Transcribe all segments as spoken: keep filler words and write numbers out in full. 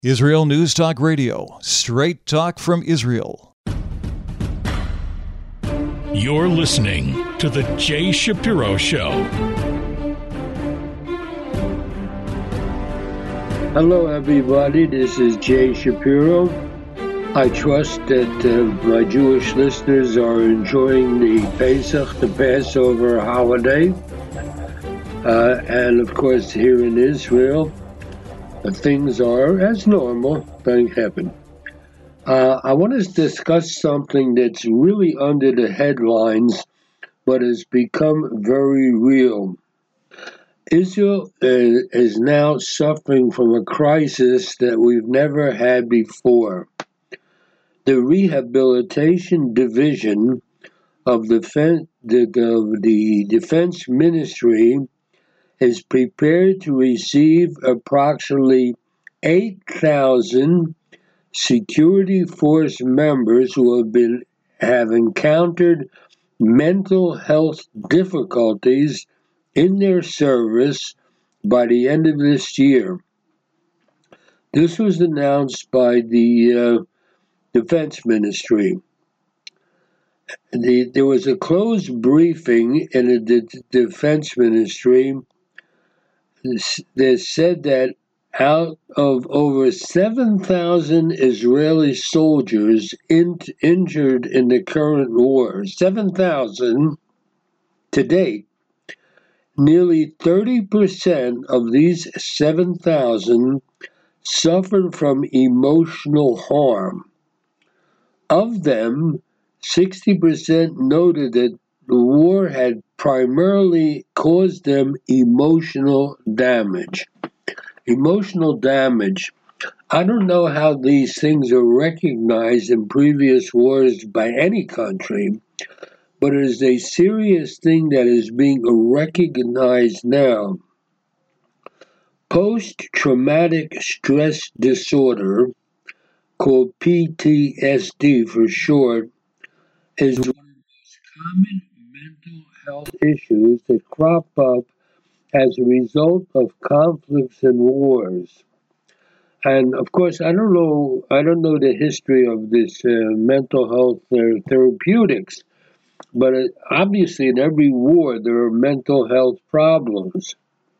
Israel News Talk Radio, straight talk from Israel. You're listening to The Jay Shapiro Show. Hello, everybody. This is Jay Shapiro. I trust that uh, my Jewish listeners are enjoying the Pesach, the Passover holiday. Uh, and, of course, here in Israel, things are as normal, thank heaven. Uh, I want to discuss something that's really under the headlines, but has become very real. Israel uh, is now suffering from a crisis that we've never had before. The Rehabilitation Division of the, the, of the Defense Ministry is prepared to receive approximately eight thousand security force members who have been have encountered mental health difficulties in their service by the end of this year. This was announced by the uh, Defense Ministry. The, there was a closed briefing in the D- Defense Ministry that said that out of over seven thousand Israeli soldiers in, injured in the current war, seven thousand to date, nearly thirty percent of these seven thousand suffered from emotional harm. Of them, sixty percent noted that the war had primarily caused them emotional damage. Emotional damage. I don't know how these things are recognized in previous wars by any country, but it is a serious thing that is being recognized now. Post-traumatic stress disorder, called P T S D for short, is one of the most common mental health issues that crop up as a result of conflicts and wars. And of course, I don't know. I don't know the history of this uh, mental health uh, therapeutics, but uh, obviously, in every war, there are mental health problems.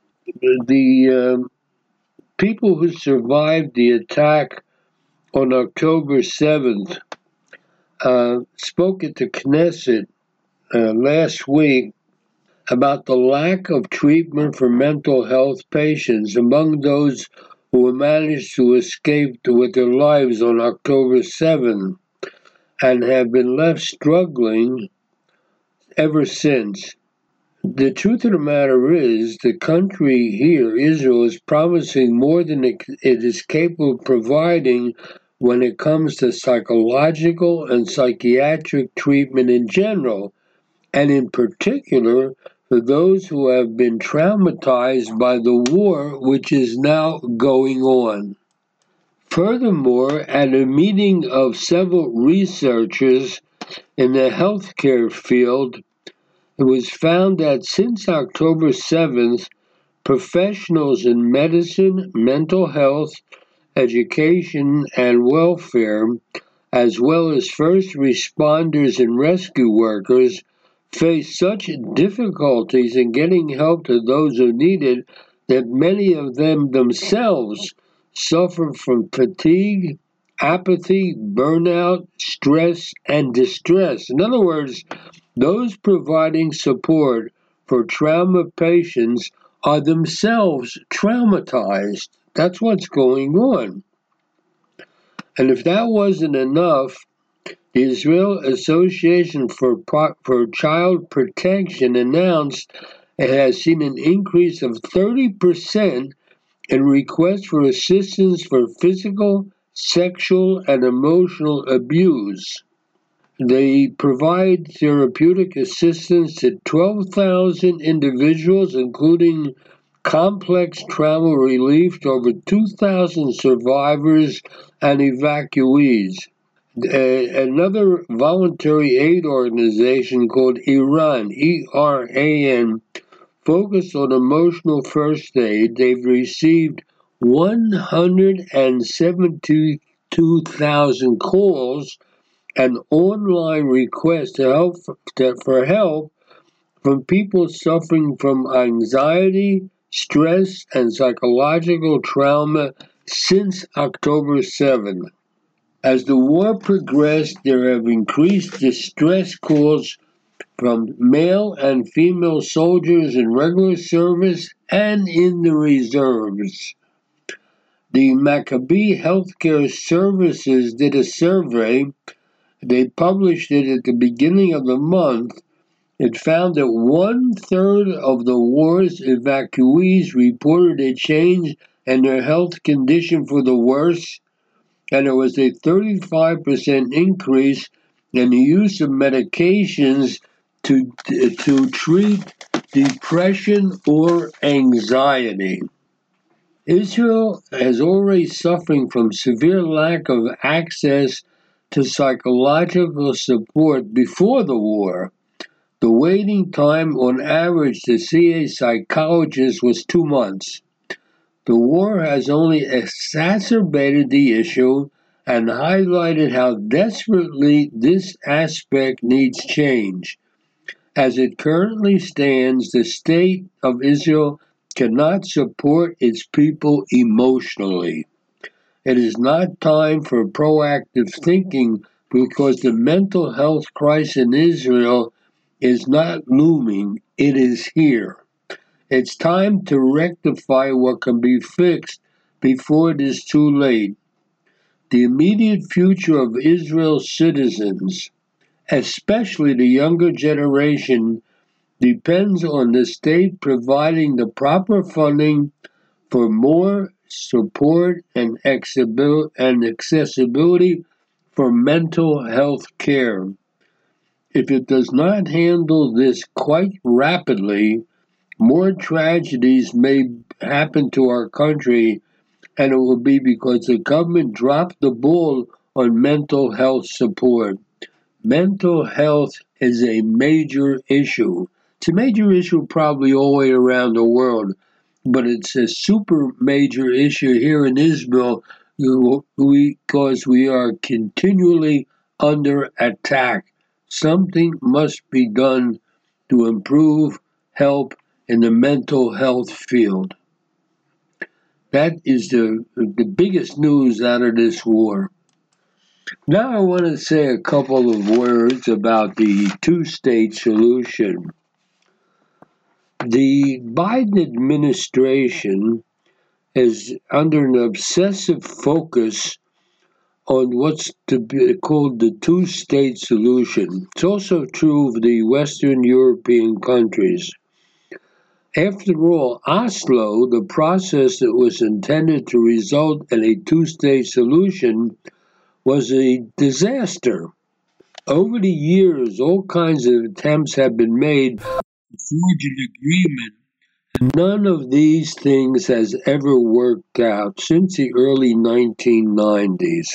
The um, people who survived the attack on October seventh uh, spoke at the Knesset uh, last week about the lack of treatment for mental health patients among those who managed to escape with their lives on October seventh and have been left struggling ever since. The truth of the matter is, the country here, Israel, is promising more than it is capable of providing when it comes to psychological and psychiatric treatment in general, and in particular for those who have been traumatized by the war which is now going on. Furthermore, at a meeting of several researchers in the healthcare field, it was found that since October seventh, professionals in medicine, mental health, education, and welfare, as well as first responders and rescue workers, face such difficulties in getting help to those who need it that many of them themselves suffer from fatigue, apathy, burnout, stress, and distress. In other words, those providing support for trauma patients are themselves traumatized. That's what's going on. And if that wasn't enough, the Israel Association for, Pro- for Child Protection announced it has seen an increase of thirty percent in requests for assistance for physical, sexual, and emotional abuse. They provide therapeutic assistance to twelve thousand individuals, including complex trauma relief to over two thousand survivors and evacuees. Uh, another voluntary aid organization called ERAN, E R A N, focused on emotional first aid. They've received one hundred seventy-two thousand calls and online requests to help, to, for help from people suffering from anxiety, stress, and psychological trauma since October seventh. As the war progressed, there have increased distress calls from male and female soldiers in regular service and in the reserves. The Maccabee Healthcare Services did a survey. They published it at the beginning of the month. It found that one-third of the war's evacuees reported a change in their health condition for the worse, and there was a thirty-five percent increase in the use of medications to, to treat depression or anxiety. Israel is already suffering from severe lack of access to psychological support before the war. The waiting time on average to see a psychologist was two months. The war has only exacerbated the issue and highlighted how desperately this aspect needs change. As it currently stands, the state of Israel cannot support its people emotionally. It is not time for proactive thinking because the mental health crisis in Israel is not looming, it is here. It's time to rectify what can be fixed before it is too late. The immediate future of Israel's citizens, especially the younger generation, depends on the state providing the proper funding for more support and accessibility for mental health care. If it does not handle this quite rapidly, more tragedies may happen to our country, and it will be because the government dropped the ball on mental health support. Mental health is a major issue. It's a major issue probably all the way around the world, but it's a super major issue here in Israel because we are continually under attack. Something must be done to improve help in the mental health field. That is the, the biggest news out of this war. Now I want to say a couple of words about the two-state solution. The Biden administration is under an obsessive focus on what's to be called the two-state solution. It's also true of the Western European countries. After all, Oslo, the process that was intended to result in a two-state solution, was a disaster. Over the years, all kinds of attempts have been made to forge an agreement. None of these things has ever worked out since the early nineteen nineties.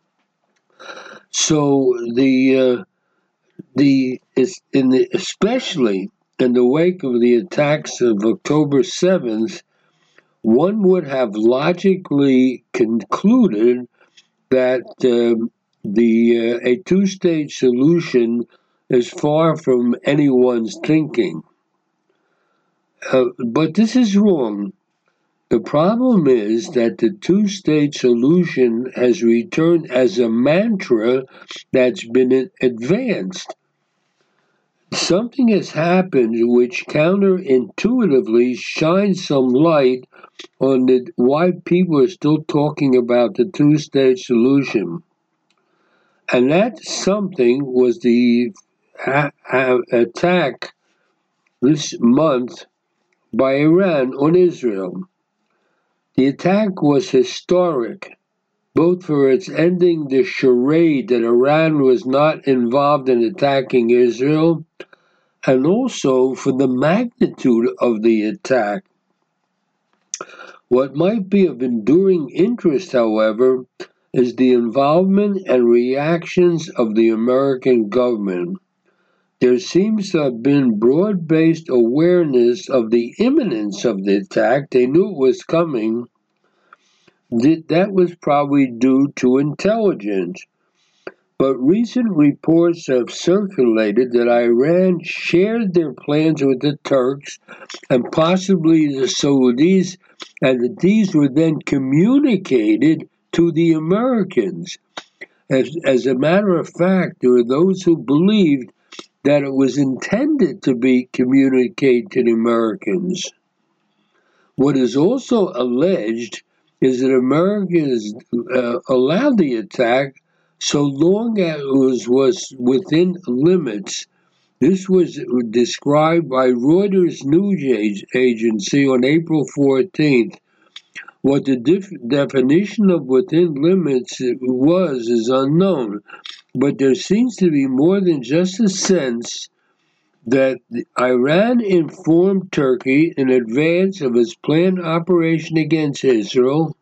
So the uh, the in the especially in the wake of the attacks of October seventh, one would have logically concluded that uh, the uh, a two-state solution is far from anyone's thinking. Uh, but this is wrong. The problem is that the two-state solution has returned as a mantra that's been advanced. Something has happened which counterintuitively shines some light on the, why people are still talking about the two-state solution. And that something was the ha- ha- attack this month by Iran on Israel. The attack was historic, both for its ending the charade that Iran was not involved in attacking Israel, and also for the magnitude of the attack. What might be of enduring interest, however, is the involvement and reactions of the American government. There seems to have been broad-based awareness of the imminence of the attack. They knew it was coming, th- that was probably due to intelligence. But recent reports have circulated that Iran shared their plans with the Turks and possibly the Saudis, and that these were then communicated to the Americans. As, as a matter of fact, there are those who believed that it was intended to be communicated to the Americans. What is also alleged is that America has uh, allowed the attack so long as it was, was within limits. This was described by Reuters news agency on April fourteenth. What the def- definition of within limits was is unknown, but there seems to be more than just a sense that Iran informed Turkey in advance of its planned operation against Israel,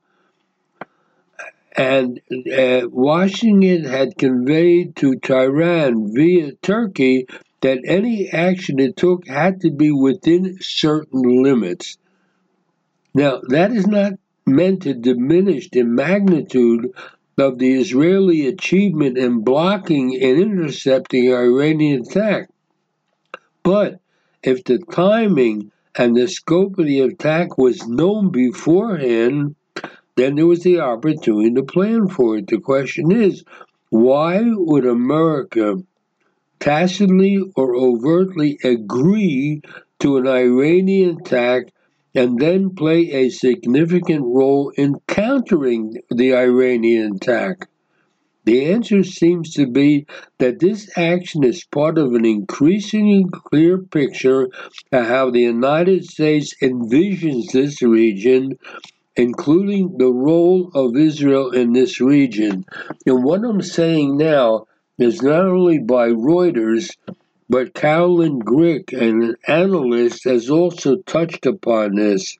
and uh, Washington had conveyed to Tehran via Turkey that any action it took had to be within certain limits. Now, that is not meant to diminish the magnitude of the Israeli achievement in blocking and intercepting the Iranian attack. But if the timing and the scope of the attack was known beforehand, then there was the opportunity to plan for it. The question is, why would America tacitly or overtly agree to an Iranian attack and then play a significant role in countering the Iranian attack? The answer seems to be that this action is part of an increasingly clear picture of how the United States envisions this region, including the role of Israel in this region. And what I'm saying now is not only by Reuters, but Carolyn Glick, an analyst, has also touched upon this.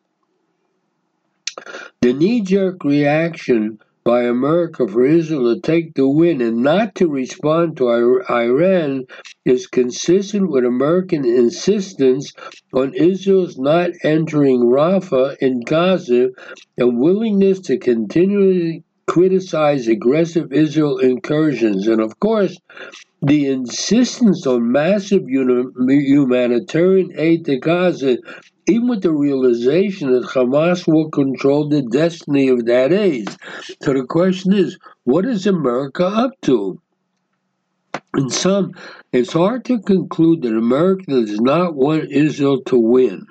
The knee-jerk reaction by America for Israel to take the win and not to respond to Iran is consistent with American insistence on Israel's not entering Rafah in Gaza and willingness to continually criticize aggressive Israel incursions. And of course, the insistence on massive humanitarian aid to Gaza, even with the realization that Hamas will control the destiny of that aid. So the question is, what is America up to? In sum, it's hard to conclude that America does not want Israel to win.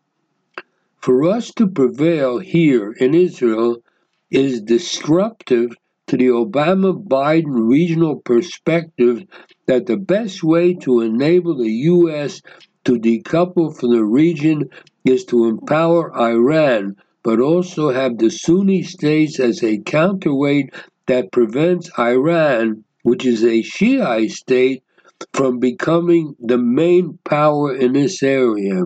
For us to prevail here in Israel is disruptive to the Obama-Biden regional perspective that the best way to enable the U S to decouple from the region is to empower Iran, but also have the Sunni states as a counterweight that prevents Iran, which is a Shiite state, from becoming the main power in this area.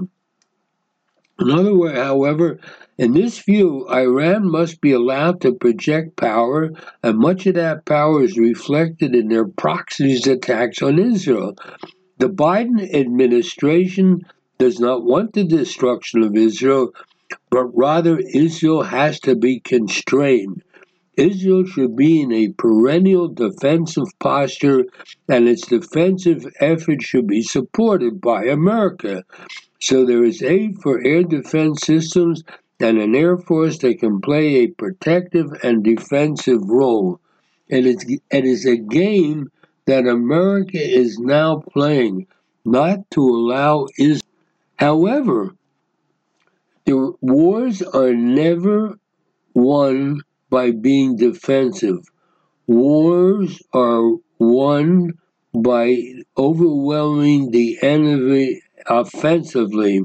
In other words, however, in this view, Iran must be allowed to project power, and much of that power is reflected in their proxies' attacks on Israel. The Biden administration does not want the destruction of Israel, but rather Israel has to be constrained. Israel should be in a perennial defensive posture, and its defensive efforts should be supported by America. So there is aid for air defense systems and an Air Force that can play a protective and defensive role. And it's, it is a game that America is now playing, not to allow Israel. However, the wars are never won by being defensive. Wars are won by overwhelming the enemy offensively.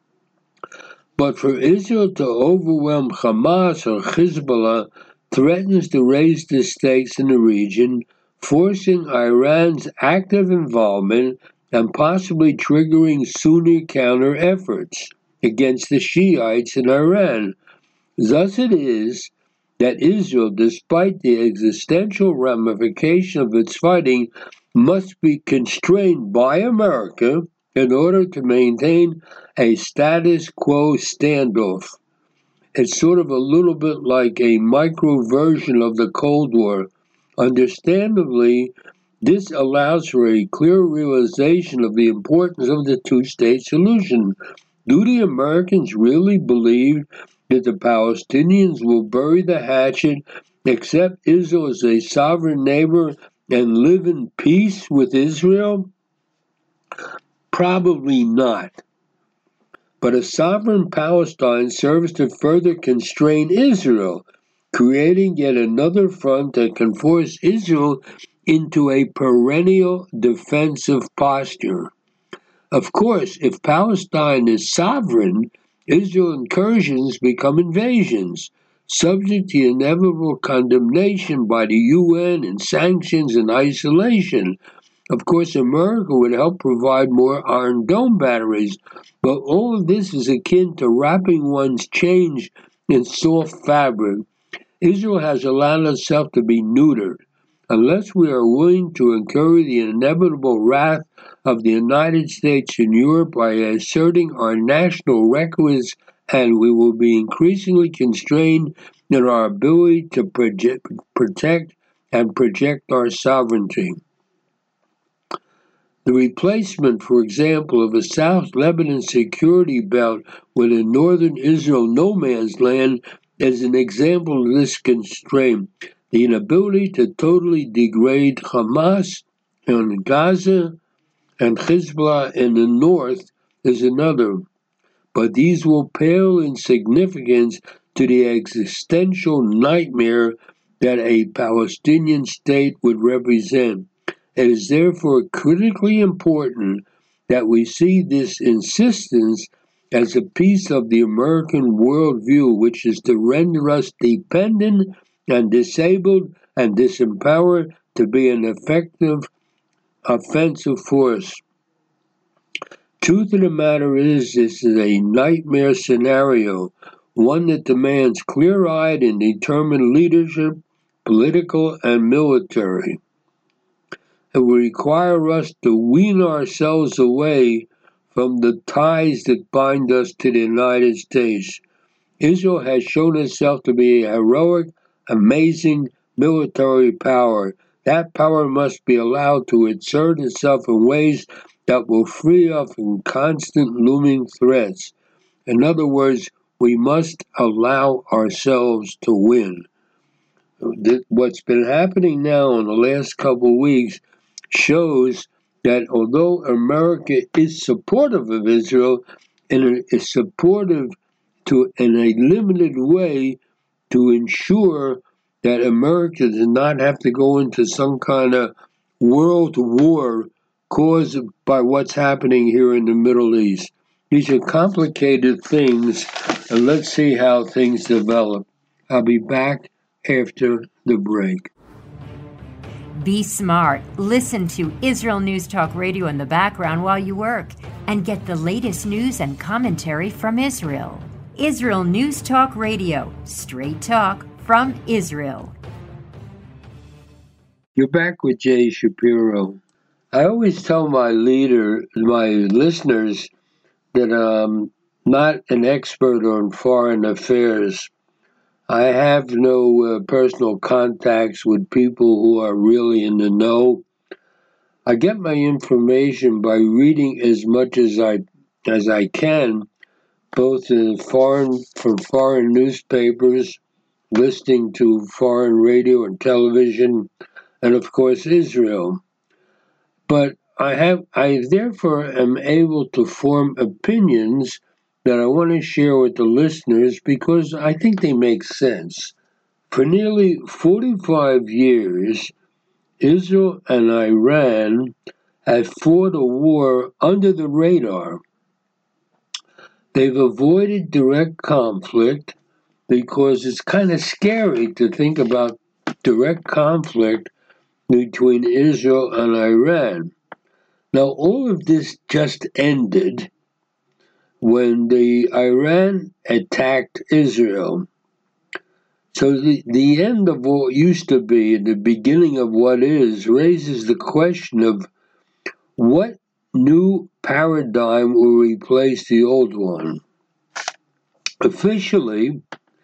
But for Israel to overwhelm Hamas or Hezbollah threatens to raise the stakes in the region, forcing Iran's active involvement and possibly triggering Sunni counter efforts against the Shiites in Iran. Thus it is that Israel, despite the existential ramification of its fighting, must be constrained by America in order to maintain a status quo standoff. It's sort of a little bit like a micro version of the Cold War. Understandably, this allows for a clear realization of the importance of the two-state solution. Do the Americans really believe that the Palestinians will bury the hatchet, accept Israel as a sovereign neighbor, and live in peace with Israel? Probably not. But a sovereign Palestine serves to further constrain Israel, creating yet another front that can force Israel into a perennial defensive posture. Of course, if Palestine is sovereign, Israel incursions become invasions, subject to inevitable condemnation by the U N and sanctions and isolation. Of course, America would help provide more Iron Dome batteries, but all of this is akin to wrapping one's change in soft fabric. Israel has allowed itself to be neutered. Unless we are willing to incur the inevitable wrath of the United States and Europe by asserting our national records, and we will be increasingly constrained in our ability to project, protect and project our sovereignty. The replacement, for example, of a South Lebanon security belt with a northern Israel no man's land is an example of this constraint. The inability to totally degrade Hamas in Gaza and Hezbollah in the north is another. But these will pale in significance to the existential nightmare that a Palestinian state would represent. It is therefore critically important that we see this insistence as a piece of the American worldview, which is to render us dependent and disabled and disempowered to be an effective offensive force. Truth of the matter is, this is a nightmare scenario, one that demands clear-eyed and determined leadership, political and military. It will require us to wean ourselves away from the ties that bind us to the United States. Israel has shown itself to be a heroic, amazing military power. That power must be allowed to exert itself in ways that will free us from constant looming threats. In other words, we must allow ourselves to win. What's been happening now in the last couple of weeks shows that although America is supportive of Israel, and is supportive to in a limited way to ensure that America does not have to go into some kind of world war caused by what's happening here in the Middle East. These are complicated things, and let's see how things develop. I'll be back after the break. Be smart. Listen to Israel News Talk Radio in the background while you work and get the latest news and commentary from Israel. Israel News Talk Radio. Straight talk from Israel. You're back with Jay Shapiro. I always tell my leader, my listeners, that I'm not an expert on foreign affairs. I have no uh, personal contacts with people who are really in the know. I get my information by reading as much as I as I can, both in foreign from foreign newspapers, listening to foreign radio and television, and of course Israel. But I have I therefore am able to form opinions that I want to share with the listeners because I think they make sense. For nearly forty-five years, Israel and Iran have fought a war under the radar. They've avoided direct conflict because it's kind of scary to think about direct conflict between Israel and Iran. Now, all of this just ended when the Iran attacked Israel. So the, the end of what used to be and the beginning of what is raises the question of what new paradigm will replace the old one. Officially,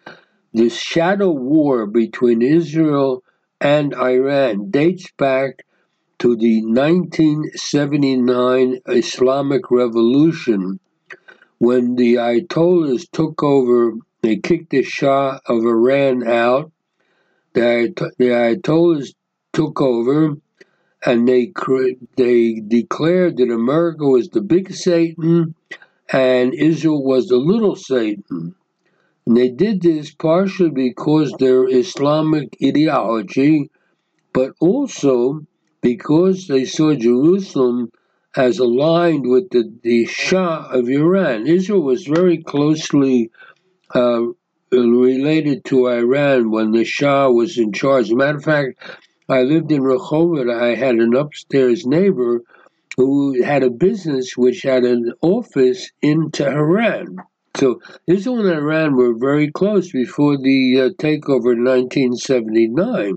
this shadow war between Israel and Iran dates back to the nineteen seventy-nine Islamic Revolution, when the Ayatollahs took over. They kicked the Shah of Iran out. The, the Ayatollahs took over, and they they declared that America was the big Satan and Israel was the little Satan. And they did this partially because of their Islamic ideology, but also because they saw Jerusalem as aligned with the, the Shah of Iran. Israel was very closely uh, related to Iran when the Shah was in charge. As a matter of fact, I lived in Rehovot. I had an upstairs neighbor who had a business which had an office in Tehran. So Israel and Iran were very close before the uh, takeover in nineteen seventy-nine.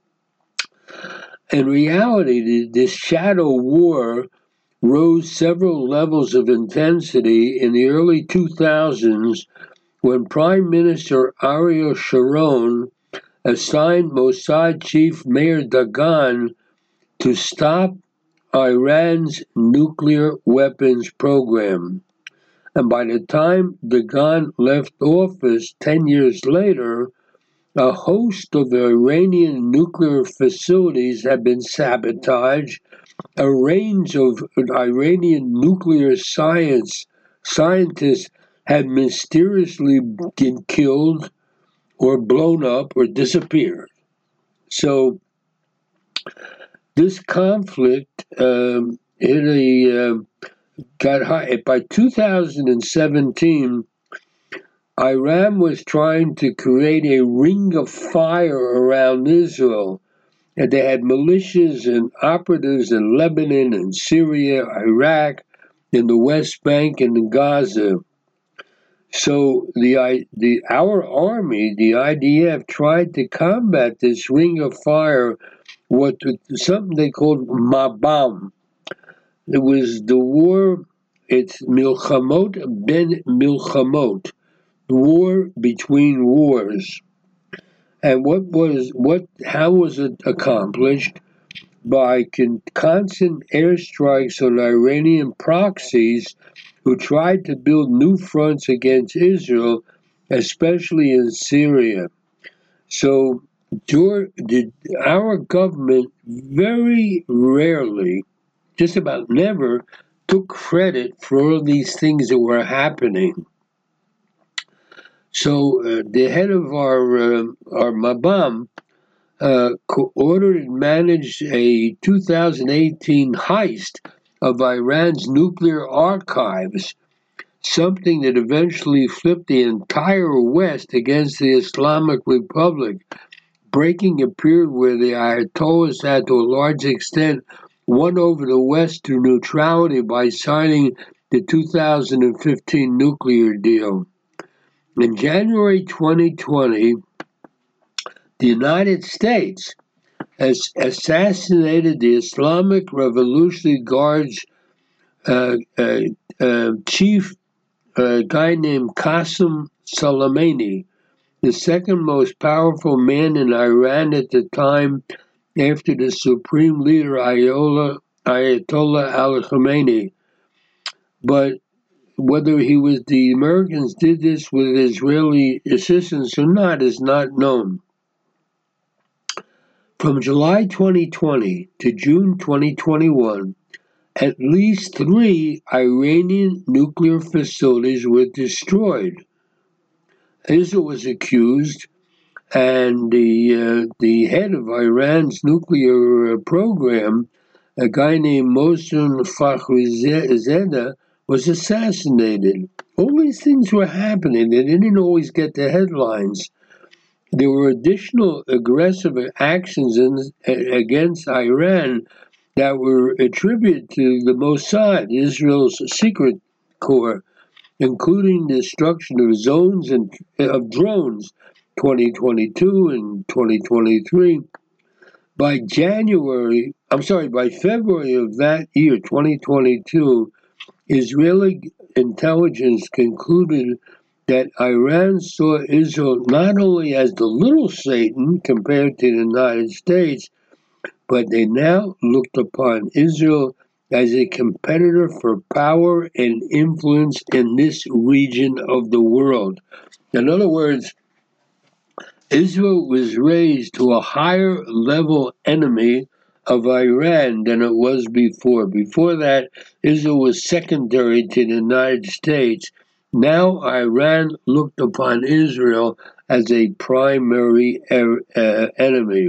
In reality, this shadow war rose several levels of intensity in the early two thousands when Prime Minister Ariel Sharon assigned Mossad Chief Meir Dagan to stop Iran's nuclear weapons program. And by the time Dagan left office ten years later, a host of Iranian nuclear facilities had been sabotaged. A range of Iranian nuclear science scientists had mysteriously been killed or blown up or disappeared. So this conflict um, hit a uh, got high. By two thousand seventeen, Iran was trying to create a ring of fire around Israel. And they had militias and operatives in Lebanon and Syria, Iraq, in the West Bank, and in Gaza. So the the our army, the I D F, tried to combat this ring of fire with something they called Mabam. It was the war. It's Milchamot ben Milchamot, the war between wars. And what was what? How was it accomplished? By con- constant airstrikes on Iranian proxies who tried to build new fronts against Israel, especially in Syria. So our government very rarely, just about never, took credit for all these things that were happening. So uh, the head of our uh, our Mabam uh, ordered and managed a two thousand eighteen heist of Iran's nuclear archives, something that eventually flipped the entire West against the Islamic Republic, breaking a period where the Ayatollahs had to a large extent won over the West to neutrality by signing the two thousand fifteen nuclear deal. In January twenty twenty, the United States has assassinated the Islamic Revolutionary Guard's uh, uh, uh, chief, a guy named Qasem Soleimani, the second most powerful man in Iran at the time after the supreme leader Ayatollah, Ayatollah Ali-Khamenei. But whether he was the Americans did this with Israeli assistance or not is not known. From July twenty twenty to June twenty twenty-one, at least three Iranian nuclear facilities were destroyed. Israel was accused, and the uh, the head of Iran's nuclear program, a guy named Mohsen Fakhrizadeh, was assassinated. All these things were happening. They didn't always get the headlines. There were additional aggressive actions in, against Iran that were attributed to the Mossad, Israel's secret corps, including the destruction of zones and of drones, twenty twenty-two and twenty twenty-three. By January, I'm sorry, by February of that year, twenty twenty-two, Israeli intelligence concluded that Iran saw Israel not only as the little Satan compared to the United States, but they now looked upon Israel as a competitor for power and influence in this region of the world. In other words, Israel was raised to a higher level enemy of Iran than it was before. Before that, Israel was secondary to the United States. Now Iran looked upon Israel as a primary uh, enemy.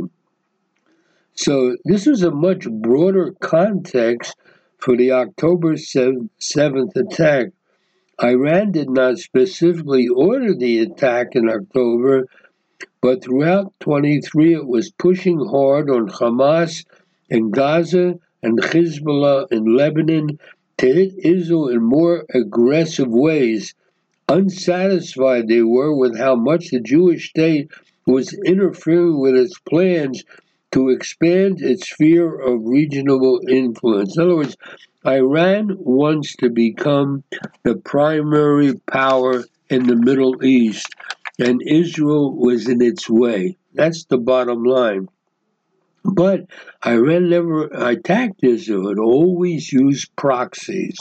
So this was a much broader context for the October seventh attack. Iran did not specifically order the attack in October, but throughout twenty-three it was pushing hard on Hamas in Gaza and Hezbollah in Lebanon to hit Israel in more aggressive ways. Unsatisfied they were with how much the Jewish state was interfering with its plans to expand its sphere of regional influence. In other words, Iran wants to become the primary power in the Middle East, and Israel was in its way. That's the bottom line. But Iran never attacked Israel. It always used proxies.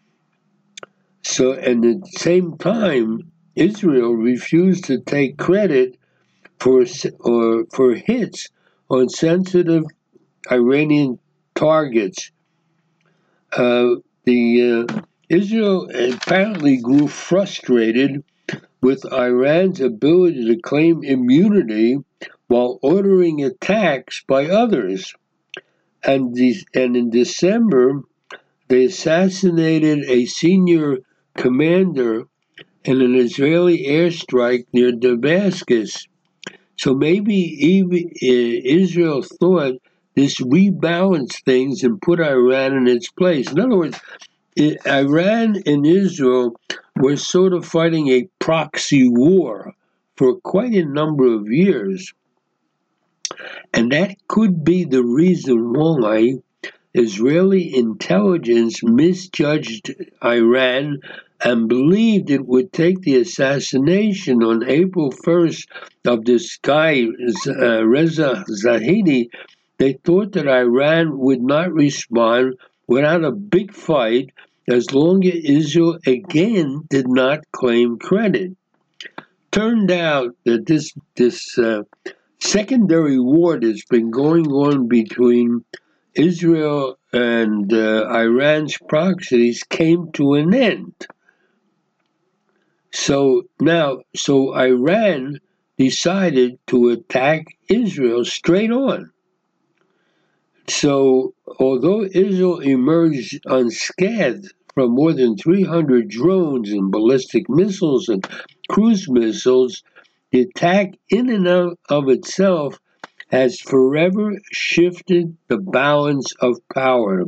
So, and at the same time, Israel refused to take credit for or for hits on sensitive Iranian targets. Uh, the uh, Israel apparently grew frustrated with Iran's ability to claim immunity while ordering attacks by others. And, de- and in December, they assassinated a senior commander in an Israeli airstrike near Damascus. So maybe even uh, Israel thought this rebalanced things and put Iran in its place. In other words, it, Iran and Israel were sort of fighting a proxy war for quite a number of years. And that could be the reason why Israeli intelligence misjudged Iran and believed it would take the assassination on April first of this guy, uh, Reza Zahedi. They thought that Iran would not respond without a big fight as long as Israel again did not claim credit. Turned out that this, this uh, secondary war that's been going on between Israel and uh, Iran's proxies came to an end. So now, so Iran decided to attack Israel straight on. So although Israel emerged unscathed from more than three hundred drones and ballistic missiles and cruise missiles, the attack in and of, of itself has forever shifted the balance of power.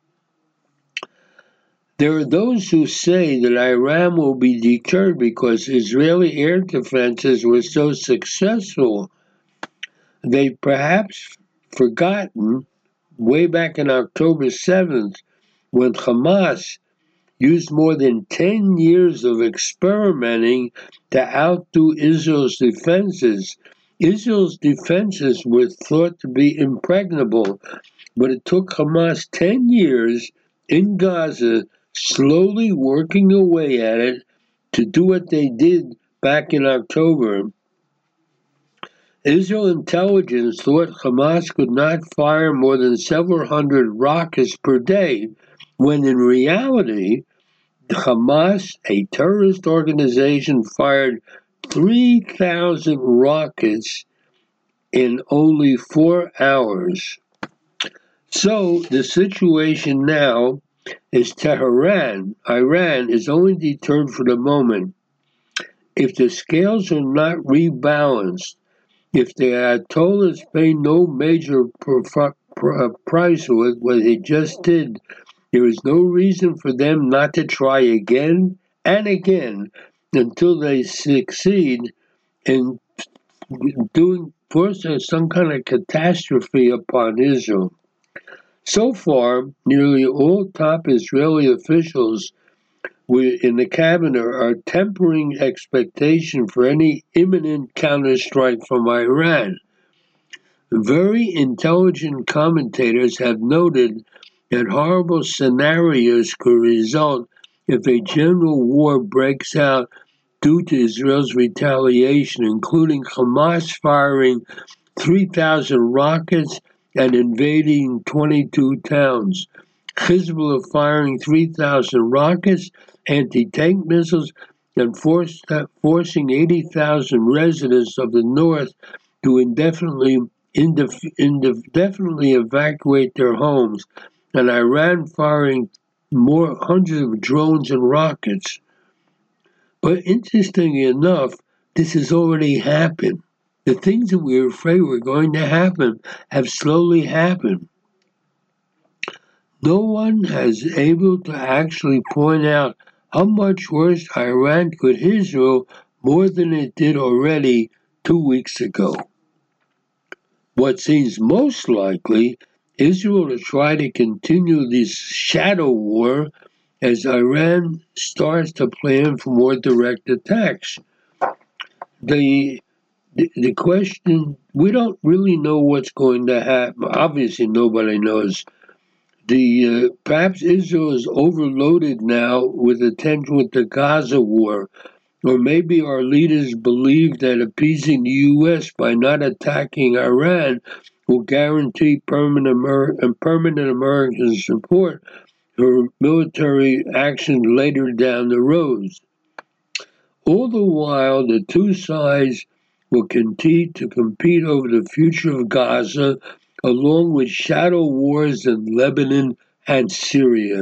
There are those who say that Iran will be deterred because Israeli air defenses were so successful. They've perhaps forgotten way back on October seventh when Hamas used more than ten years of experimenting to outdo Israel's defenses. Israel's defenses were thought to be impregnable, but it took Hamas ten years in Gaza, slowly working away at it, to do what they did back in October. Israel intelligence thought Hamas could not fire more than several hundred rockets per day, when in reality, Hamas, a terrorist organization, fired three thousand rockets in only four hours. So the situation now is Tehran, Iran, is only deterred for the moment. If the scales are not rebalanced, if the Ayatollahs pay no major price with what they just did, there is no reason for them not to try again and again until they succeed in doing forcing some kind of catastrophe upon Israel. So far, nearly all top Israeli officials we in the cabinet are tempering expectation for any imminent counterstrike from Iran. Very intelligent commentators have noted that horrible scenarios could result if a general war breaks out due to Israel's retaliation, including Hamas firing three thousand rockets and invading twenty-two towns, Hezbollah firing three thousand rockets, anti-tank missiles, and force, forcing eighty thousand residents of the north to indefinitely, indef, indefinitely evacuate their homes, and Iran firing more hundreds of drones and rockets. But interestingly enough, this has already happened. The things that we were afraid were going to happen have slowly happened. No one has been able to actually point out how much worse Iran could hit Israel more than it did already two weeks ago. What seems most likely, Israel to try to continue this shadow war as Iran starts to plan for more direct attacks. The The, the question, we don't really know what's going to happen. Obviously, nobody knows. The uh, perhaps Israel is overloaded now with attention with the Gaza war, or maybe our leaders believe that appeasing the U S by not attacking Iran will guarantee permanent, Amer- permanent American support for military action later down the road. All the while, the two sides will continue to compete over the future of Gaza, along with shadow wars in Lebanon and Syria.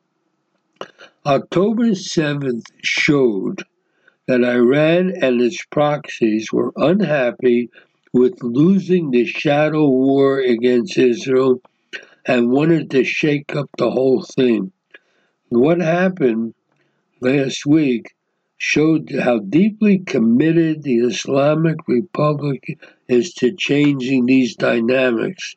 October seventh showed that Iran and its proxies were unhappy with losing the shadow war against Israel and wanted to shake up the whole thing. What happened last week showed how deeply committed the Islamic Republic is to changing these dynamics.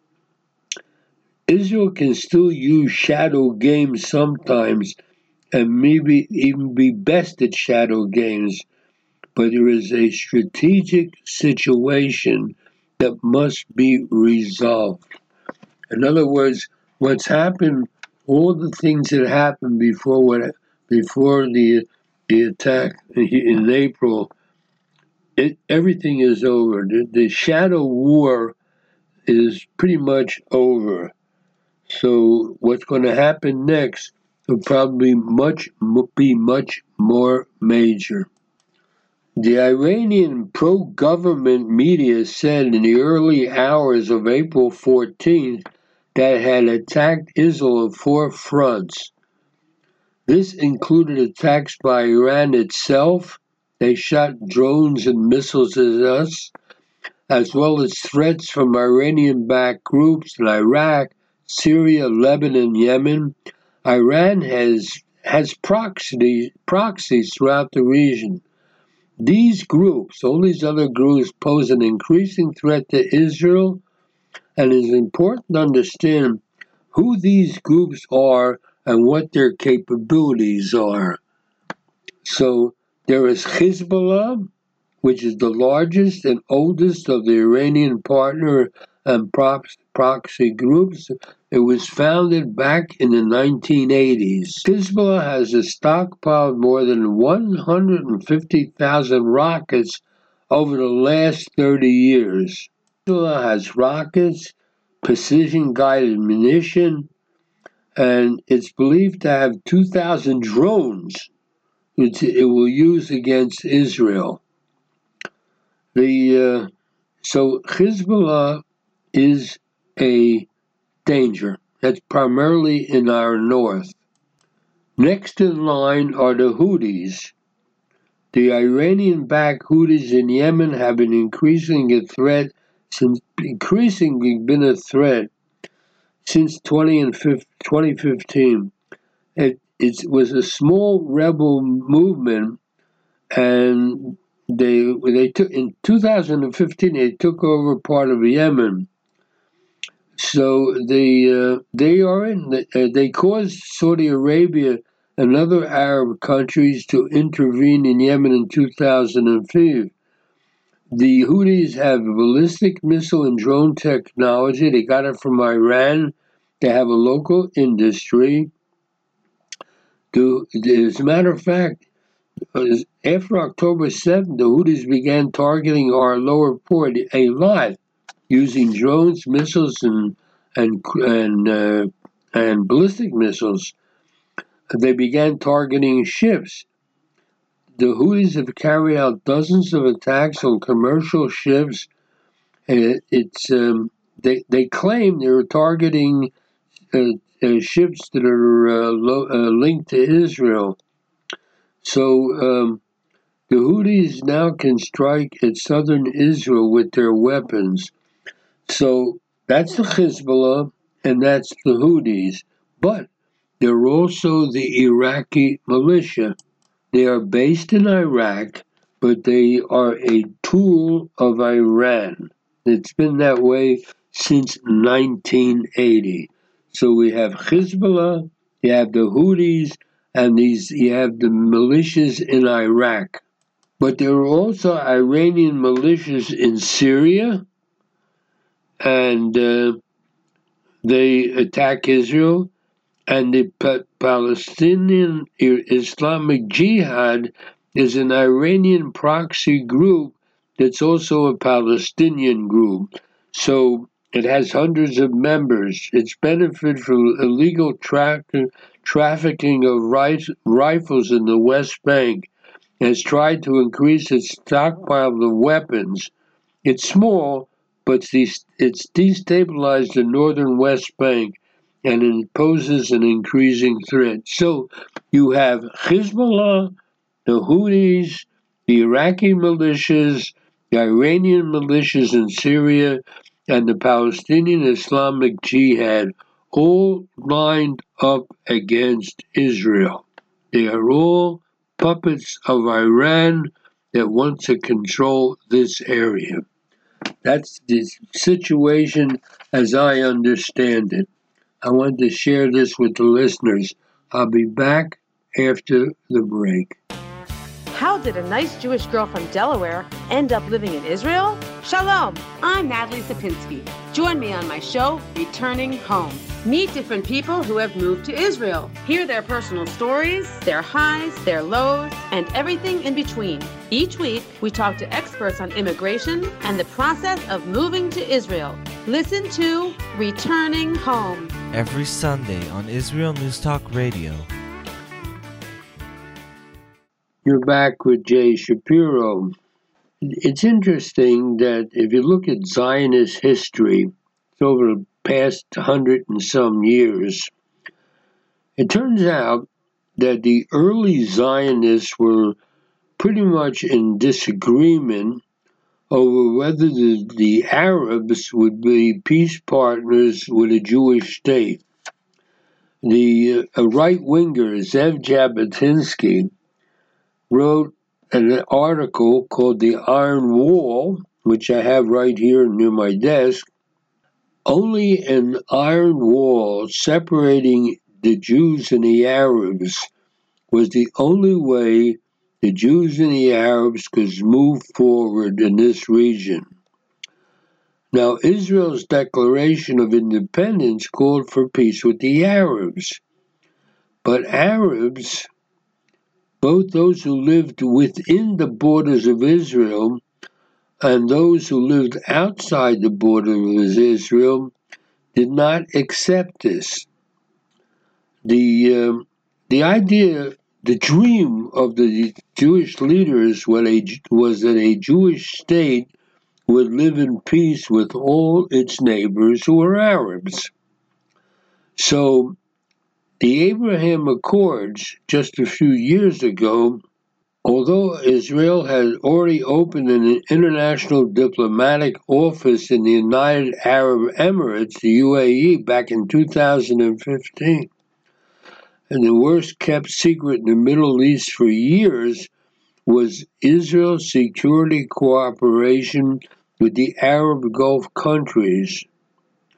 Israel can still use shadow games sometimes and maybe even be best at shadow games, but there is a strategic situation that must be resolved. In other words, what's happened, all the things that happened before what before the the attack in April, it, everything is over. The, the shadow war is pretty much over. So what's going to happen next will probably much be much more major. The Iranian pro-government media said in the early hours of April fourteenth that it had attacked Israel on four fronts. This included attacks by Iran itself. They shot drones and missiles at us, as well as threats from Iranian-backed groups in Iraq, Syria, Lebanon, Yemen. Iran has has proxy, proxies throughout the region. These groups, all these other groups, pose an increasing threat to Israel, and it is important to understand who these groups are and what their capabilities are. So there is Hezbollah, which is the largest and oldest of the Iranian partner and proxy groups. It was founded back in the nineteen eighties. Hezbollah has a stockpile of more than one hundred fifty thousand rockets over the last thirty years. Hezbollah has rockets, precision-guided munition, and it's believed to have two thousand drones which it will use against Israel. The uh, so Hezbollah is a danger. That's primarily in our north. Next in line are the Houthis. The Iranian-backed Houthis in Yemen have been increasing a threat since increasingly been a threat since twenty fifteen. It, it was a small rebel movement, and they they took in two thousand fifteen. They took over part of Yemen. So they uh, they are in. Uh, they caused Saudi Arabia and other Arab countries to intervene in Yemen in two thousand five. The Houthis have ballistic missile and drone technology. They got it from Iran. They have a local industry. To, as a matter of fact, after October seventh, the Houthis began targeting our lower port a lot, using drones, missiles, and and and uh, and ballistic missiles. They began targeting ships. The Houthis have carried out dozens of attacks on commercial ships. And it's um, they they claim they're targeting uh, uh, ships that are uh, lo- uh, linked to Israel. So um, the Houthis now can strike at southern Israel with their weapons. So that's the Hezbollah and that's the Houthis. But they're also the Iraqi militia. They are based in Iraq, but they are a tool of Iran. It's been that way since nineteen eighty. So we have Hezbollah, you have the Houthis, and these you have the militias in Iraq. But there are also Iranian militias in Syria, and uh, they attack Israel. And the pa- Palestinian Islamic Jihad is an Iranian proxy group that's also a Palestinian group. So it has hundreds of members. It's benefited from illegal tra- trafficking of ri- rifles in the West Bank. It has tried to increase its stockpile of weapons. It's small, but it's destabilized the northern West Bank, and it poses an increasing threat. So you have Hezbollah, the Houthis, the Iraqi militias, the Iranian militias in Syria, and the Palestinian Islamic Jihad all lined up against Israel. They are all puppets of Iran that want to control this area. That's the situation as I understand it. I wanted to share this with the listeners. I'll be back after the break. How did a nice Jewish girl from Delaware end up living in Israel? Shalom, I'm Natalie Sapinski. Join me on my show, Returning Home. Meet different people who have moved to Israel. Hear their personal stories, their highs, their lows, and everything in between. Each week, we talk to experts on immigration and the process of moving to Israel. Listen to Returning Home every Sunday on Israel News Talk Radio. You're back with Jay Shapiro. It's interesting that if you look at Zionist history, it's over the past hundred and some years, it turns out that the early Zionists were pretty much in disagreement over whether the, the Arabs would be peace partners with a Jewish state. The uh, right-winger, Zev Jabotinsky, wrote an article called The Iron Wall, which I have right here near my desk. Only an iron wall separating the Jews and the Arabs was the only way the Jews and the Arabs could move forward in this region. Now, Israel's declaration of independence called for peace with the Arabs. But Arabs, both those who lived within the borders of Israel and those who lived outside the border of Israel, did not accept this. The, um, the idea, the dream of the Jewish leaders was that a Jewish state would live in peace with all its neighbors who were Arabs. So the Abraham Accords, just a few years ago, although Israel had already opened an international diplomatic office in the United Arab Emirates, the U A E, back in two thousand fifteen, and the worst kept secret in the Middle East for years was Israel's security cooperation with the Arab Gulf countries.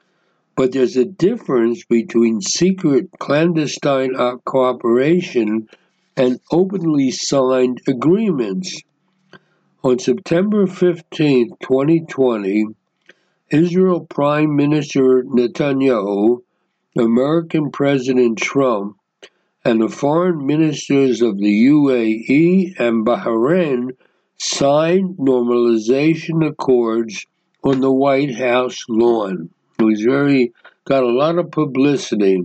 But there's a difference between secret clandestine cooperation and openly signed agreements. On September fifteenth, twenty twenty, Israel Prime Minister Netanyahu, American President Trump, and the foreign ministers of the U A E and Bahrain signed normalization accords on the White House lawn. It was very, got a lot of publicity.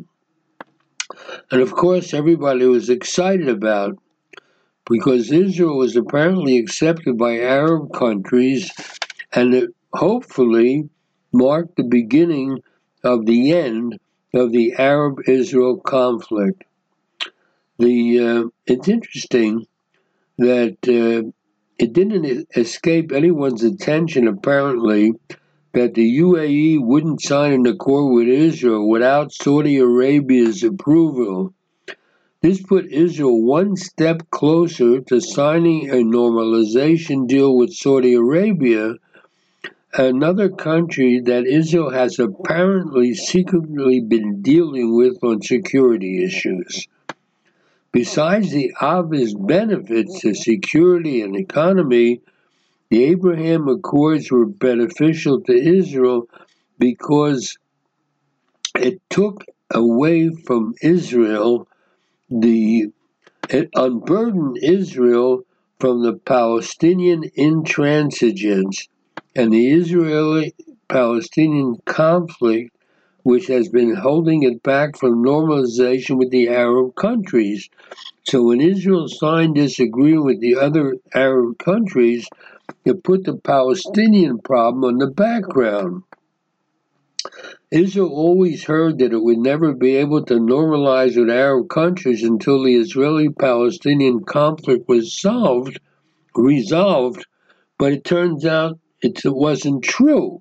And of course, everybody was excited about, because Israel was apparently accepted by Arab countries, and it hopefully marked the beginning of the end of the Arab-Israel conflict. The uh, it's interesting that uh, it didn't escape anyone's attention, apparently, that the U A E wouldn't sign an accord with Israel without Saudi Arabia's approval. This put Israel one step closer to signing a normalization deal with Saudi Arabia, another country that Israel has apparently secretly been dealing with on security issues. Besides the obvious benefits to security and economy, the Abraham Accords were beneficial to Israel because it took away from Israel the it unburdened Israel from the Palestinian intransigence and the Israeli-Palestinian conflict, which has been holding it back from normalization with the Arab countries. So when Israel signed this agreement with the other Arab countries, it put the Palestinian problem on the background. Israel always heard that it would never be able to normalize with Arab countries until the Israeli-Palestinian conflict was solved, resolved, but it turns out it wasn't true.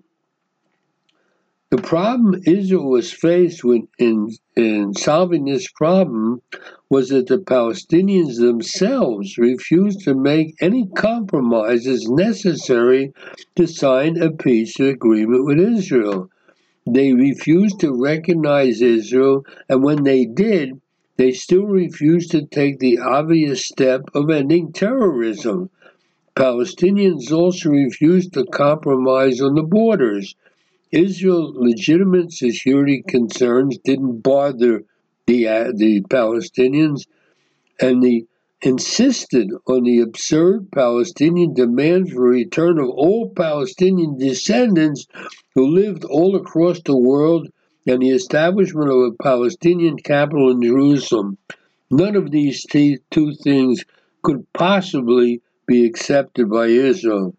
The problem Israel was faced with in, in solving this problem was that the Palestinians themselves refused to make any compromises necessary to sign a peace agreement with Israel. They refused to recognize Israel, and when they did, they still refused to take the obvious step of ending terrorism. Palestinians also refused to compromise on the borders. Israel's legitimate security concerns didn't bother the, uh, the Palestinians, and they insisted on the absurd Palestinian demand for return of all Palestinian descendants who lived all across the world and the establishment of a Palestinian capital in Jerusalem. None of these t- two things could possibly be accepted by Israel.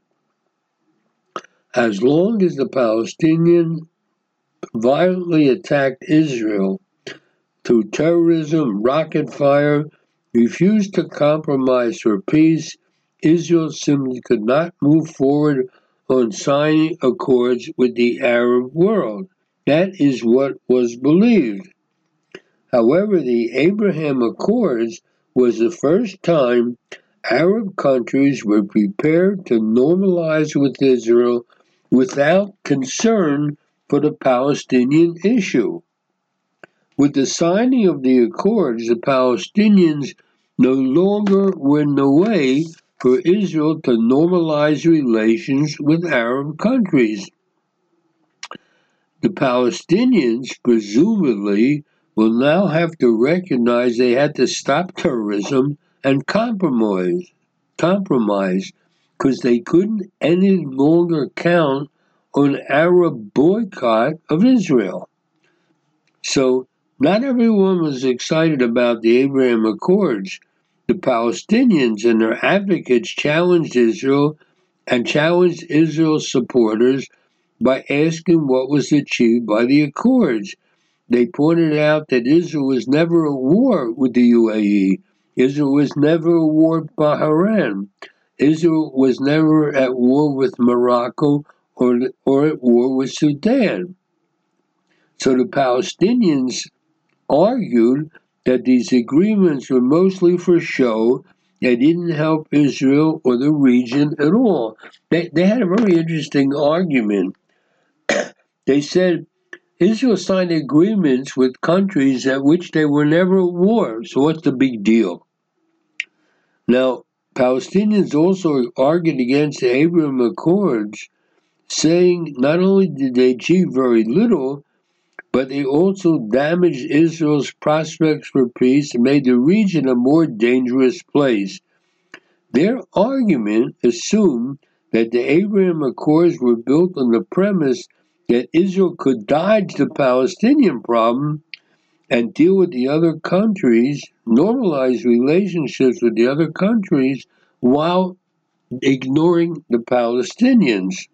As long as the Palestinians violently attacked Israel through terrorism, rocket fire, refused to compromise for peace, Israel simply could not move forward on signing accords with the Arab world. That is what was believed. However, the Abraham Accords was the first time Arab countries were prepared to normalize with Israel without concern for the Palestinian issue. With the signing of the Accords, the Palestinians no longer were in the way for Israel to normalize relations with Arab countries. The Palestinians, presumably, will now have to recognize they had to stop terrorism and compromise, compromise, because they couldn't any longer count on Arab boycott of Israel. So not everyone was excited about the Abraham Accords. The Palestinians and their advocates challenged Israel and challenged Israel's supporters by asking what was achieved by the Accords. They pointed out that Israel was never at war with the U A E. Israel was never at war with Bahrain. Israel was never at war with Morocco or, or at war with Sudan. So the Palestinians argued that these agreements were mostly for show. They didn't help Israel or the region at all. They, they had a very interesting argument. They said Israel signed agreements with countries at which they were never at war. So what's the big deal? Now, Palestinians also argued against the Abraham Accords, saying not only did they achieve very little, but they also damaged Israel's prospects for peace and made the region a more dangerous place. Their argument assumed that the Abraham Accords were built on the premise that Israel could dodge the Palestinian problem and deal with the other countries, normalize relationships with the other countries while ignoring the Palestinians.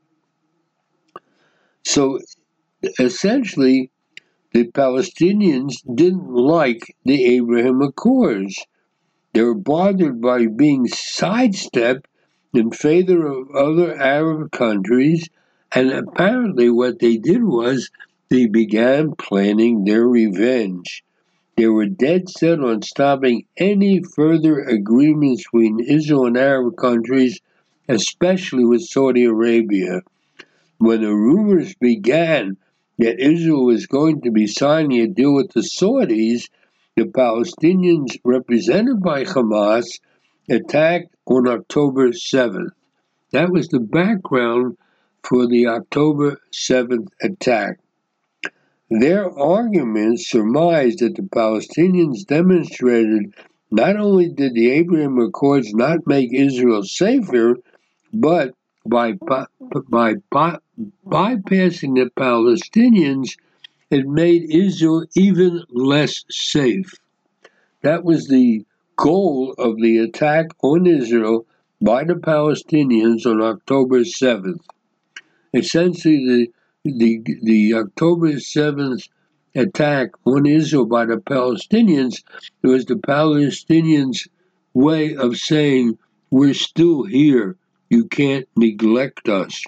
So essentially, the Palestinians didn't like the Abraham Accords. They were bothered by being sidestepped in favor of other Arab countries, and apparently what they did was they began planning their revenge. They were dead set on stopping any further agreements between Israel and Arab countries, especially with Saudi Arabia. When the rumors began that Israel was going to be signing a deal with the Saudis, the Palestinians represented by Hamas attacked on October seventh. That was the background for the October seventh attack. Their arguments surmised that the Palestinians demonstrated not only did the Abraham Accords not make Israel safer, but by, by, by, by bypassing the Palestinians, it made Israel even less safe. That was the goal of the attack on Israel by the Palestinians on October seventh. Essentially, the, the, the October seventh attack on Israel by the Palestinians was the Palestinians' way of saying, we're still here. You can't neglect us.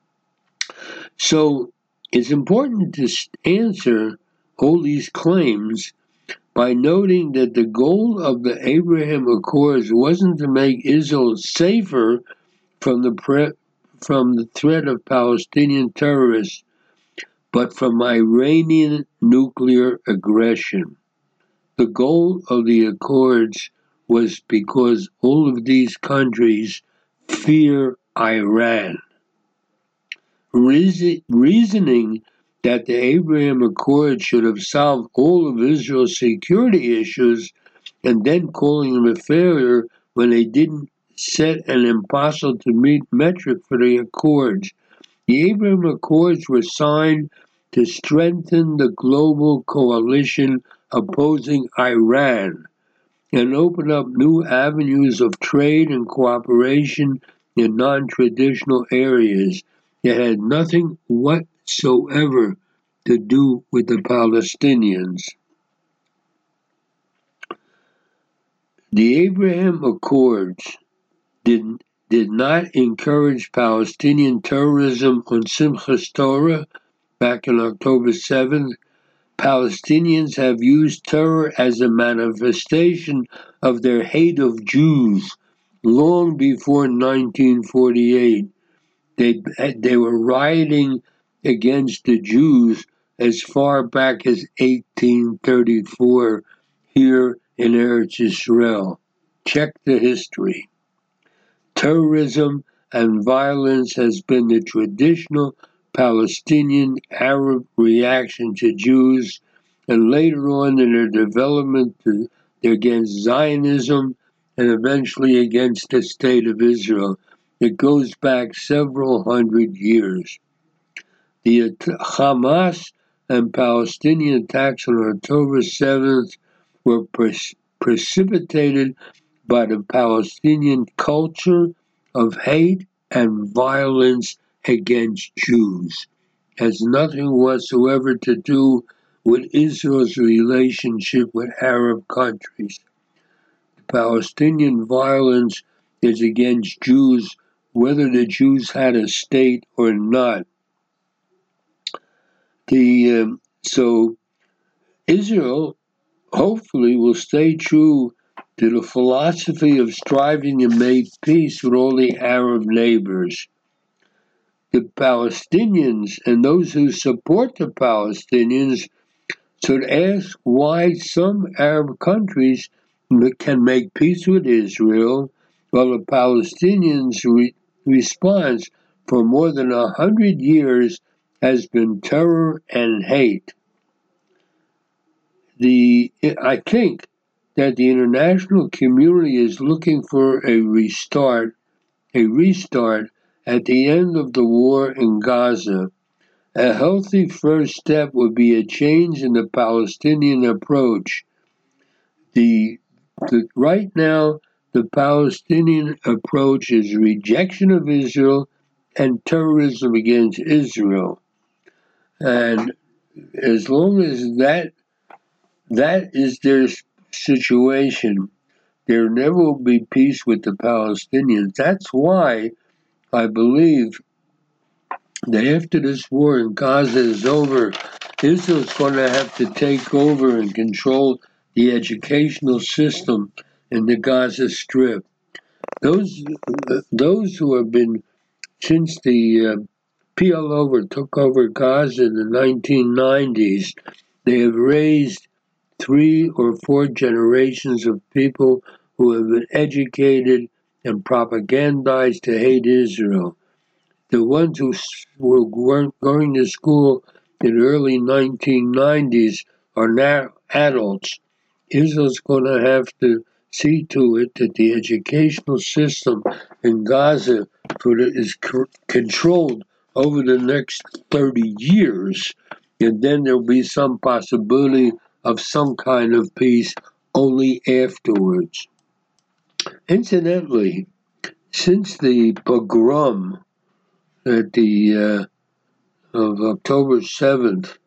So it's important to answer all these claims by noting that the goal of the Abraham Accords wasn't to make Israel safer from the pre- from the threat of Palestinian terrorists, but from Iranian nuclear aggression. The goal of the Accords was because all of these countries fear Iran. Reason- reasoning that the Abraham Accords should have solved all of Israel's security issues and then calling them a failure when they didn't set an impossible-to-meet metric for the Accords. The Abraham Accords were signed to strengthen the global coalition opposing Iran and open up new avenues of trade and cooperation in non-traditional areas that had nothing whatsoever to do with the Palestinians. The Abraham Accords did, did not encourage Palestinian terrorism on Simchas Torah back on October seventh. Palestinians have used terror as a manifestation of their hate of Jews long before nineteen forty-eight. They, they were rioting against the Jews as far back as eighteen thirty-four here in Eretz Israel. Check the history. Terrorism and violence has been the traditional Palestinian Arab reaction to Jews, and later on in their development to, against Zionism and eventually against the State of Israel. It goes back several hundred years. The Hamas and Palestinian attacks on October seventh were pre- precipitated by the Palestinian culture of hate and violence against Jews. It has nothing whatsoever to do with Israel's relationship with Arab countries. The Palestinian violence is against Jews, whether the Jews had a state or not. The um, so Israel hopefully will stay true to the philosophy of striving to make peace with all the Arab neighbors. the Palestinians and those who support the Palestinians should ask why some Arab countries can make peace with Israel while the Palestinians' re- response for more than a hundred years has been terror and hate. The I think that the international community is looking for a restart, a restart at the end of the war in Gaza. A healthy first step would be a change in the Palestinian approach. The, the right now, the Palestinian approach is rejection of Israel and terrorism against Israel. And as long as that that is their situation, there never will be peace with the Palestinians. That's why I believe that after this war in Gaza is over, Israel's going to have to take over and control the educational system in the Gaza Strip. Those those who have been, since the uh, P L O took over Gaza in the nineteen nineties, they have raised three or four generations of people who have been educated and propagandized to hate Israel. The ones who were going to school in the early nineteen nineties are now adults. Israel's going to have to see to it that the educational system in Gaza is controlled over the next thirty years, and then there'll be some possibility of some kind of peace only afterwards. Incidentally, since the pogrom at the uh, of October seventh,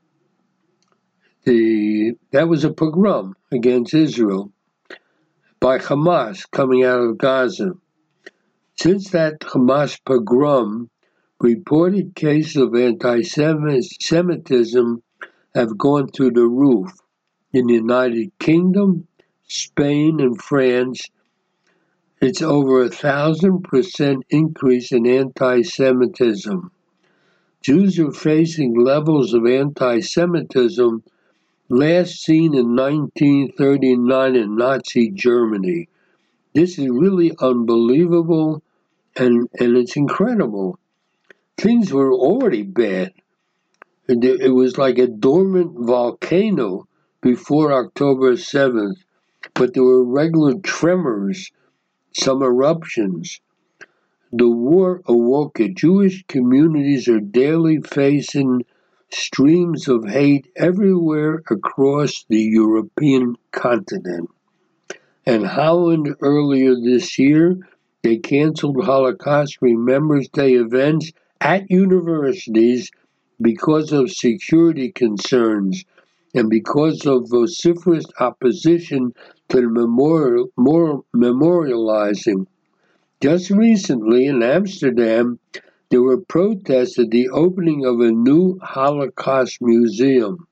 the that was a pogrom against Israel by Hamas coming out of Gaza. Since that Hamas pogrom, reported cases of anti-Semitism have gone through the roof in the United Kingdom, Spain, and France. It's over a thousand percent increase in anti-Semitism. Jews are facing levels of anti-Semitism last seen in nineteen thirty-nine in Nazi Germany. This is really unbelievable, and, and it's incredible. Things were already bad. It was like a dormant volcano before October seventh, but there were regular tremors, some eruptions. The war awoke it. Jewish communities are daily facing streams of hate everywhere across the European continent. And Holland earlier this year, they canceled Holocaust Remembrance Day events at universities because of security concerns and because of vociferous opposition to the memorial, more memorializing. Just recently in Amsterdam, there were protests at the opening of a new Holocaust museum.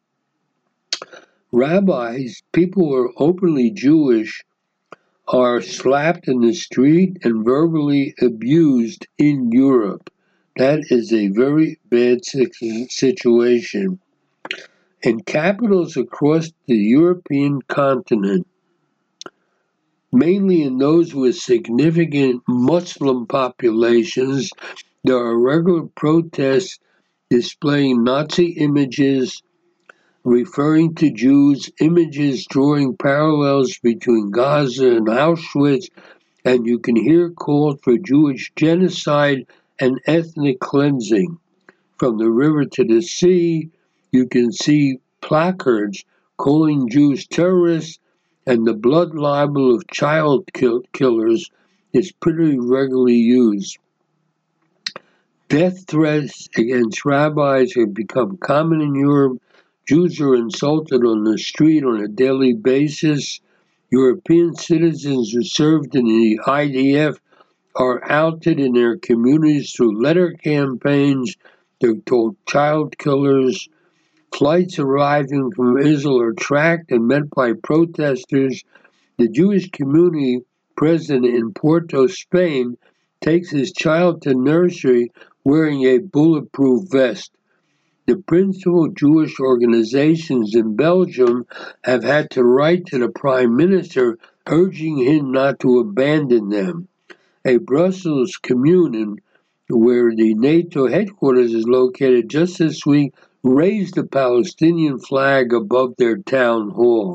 Rabbis, people who are openly Jewish, are slapped in the street and verbally abused in Europe. That is a very bad situation. In capitals across the European continent, mainly in those with significant Muslim populations, there are regular protests displaying Nazi images, referring to Jews, images drawing parallels between Gaza and Auschwitz, and you can hear calls for Jewish genocide and ethnic cleansing. From the river to the sea, you can see placards calling Jews terrorists, and the blood libel of child kill- killers is pretty regularly used. Death threats against rabbis have become common in Europe. Jews are insulted on the street on a daily basis. European citizens who served in the I D F are outed in their communities through letter campaigns. They're told child killers. Flights arriving from Israel are tracked and met by protesters. The Jewish community president in Porto, Spain, takes his child to nursery wearing a bulletproof vest. The principal Jewish organizations in Belgium have had to write to the Prime Minister urging him not to abandon them. A Brussels commune where the NATO headquarters is located just this week raised the Palestinian flag above their town hall.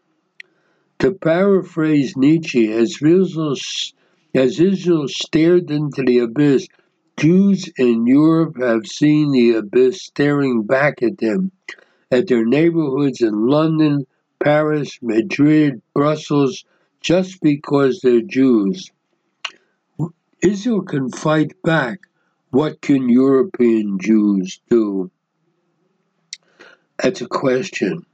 To paraphrase Nietzsche, as Israel, as Israel stared into the abyss, Jews in Europe have seen the abyss staring back at them, at their neighborhoods in London, Paris, Madrid, Brussels, just because they're Jews. Israel can fight back. What can European Jews do? That's a question.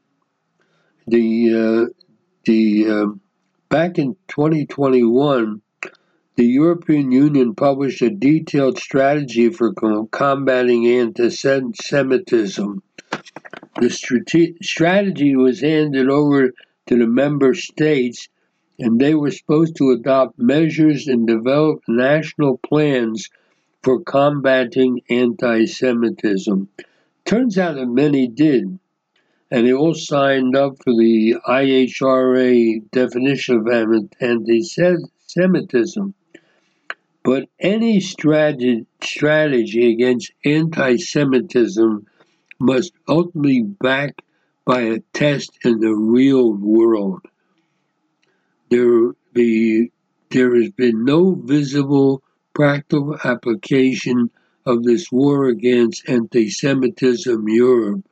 The uh, the uh, back in twenty twenty-one, the European Union published a detailed strategy for combating anti-Semitism. The strate- strategy was handed over to the member states, and they were supposed to adopt measures and develop national plans for combating anti-Semitism. Turns out that many did, and they all signed up for the I H R A definition of anti-Semitism. But any strategy, strategy against anti-Semitism must ultimately be backed by a test in the real world. There, the, there has been no visible practical application of this war against anti-Semitism in Europe.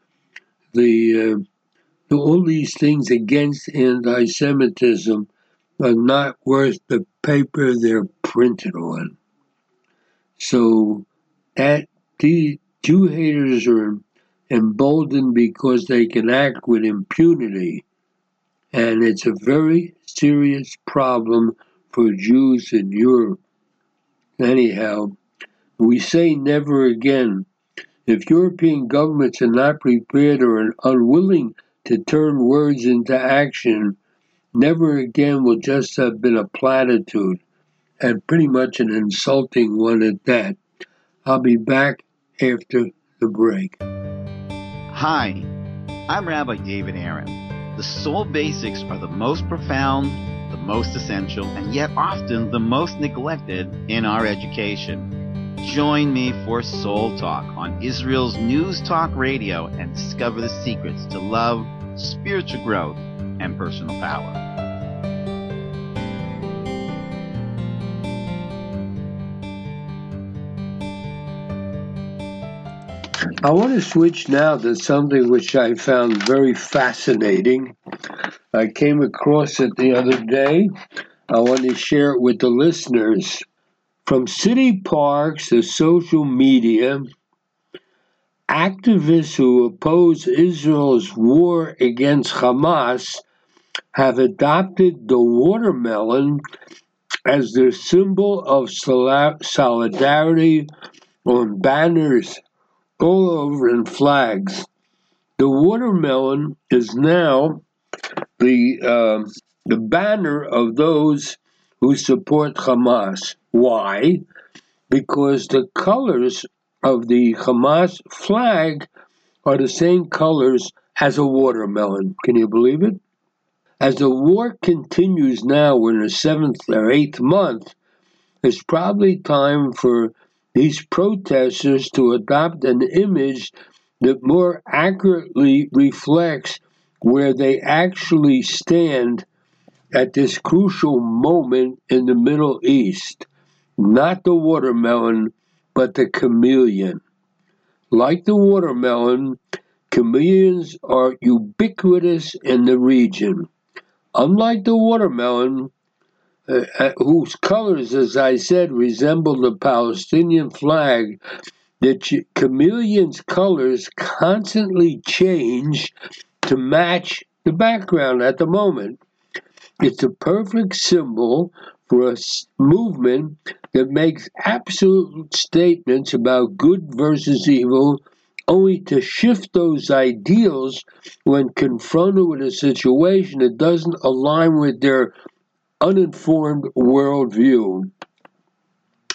The, uh, all these things against anti-Semitism are not worth the paper they're printed on. So that the Jew haters are emboldened because they can act with impunity. And it's a very serious problem for Jews in Europe. Anyhow, we say never again. If European governments are not prepared or unwilling to turn words into action, never again will just have been a platitude, and pretty much an insulting one at that. I'll be back after the break. Hi, I'm Rabbi David Aaron. The soul basics are the most profound, the most essential, and yet often the most neglected in our education. Join me for Soul Talk on Israel's News Talk Radio and discover the secrets to love, spiritual growth, and personal power. I want to switch now to something which I found very fascinating. I came across it the other day. I want to share it with the listeners. From city parks to social media, activists who oppose Israel's war against Hamas have adopted the watermelon as their symbol of solidarity on banners all over and flags. The watermelon is now the uh, the banner of those who support Hamas. Why? Because the colors of the Hamas flag are the same colors as a watermelon. Can you believe it? As the war continues now, we're in the seventh or eighth month, it's probably time for these protesters to adopt an image that more accurately reflects where they actually stand at this crucial moment in the Middle East. Not the watermelon, but the chameleon. Like the watermelon, chameleons are ubiquitous in the region. Unlike the watermelon, uh, whose colors, as I said, resemble the Palestinian flag, the ch- chameleon's colors constantly change to match the background at the moment. It's a perfect symbol for a movement that makes absolute statements about good versus evil, only to shift those ideals when confronted with a situation that doesn't align with their uninformed worldview.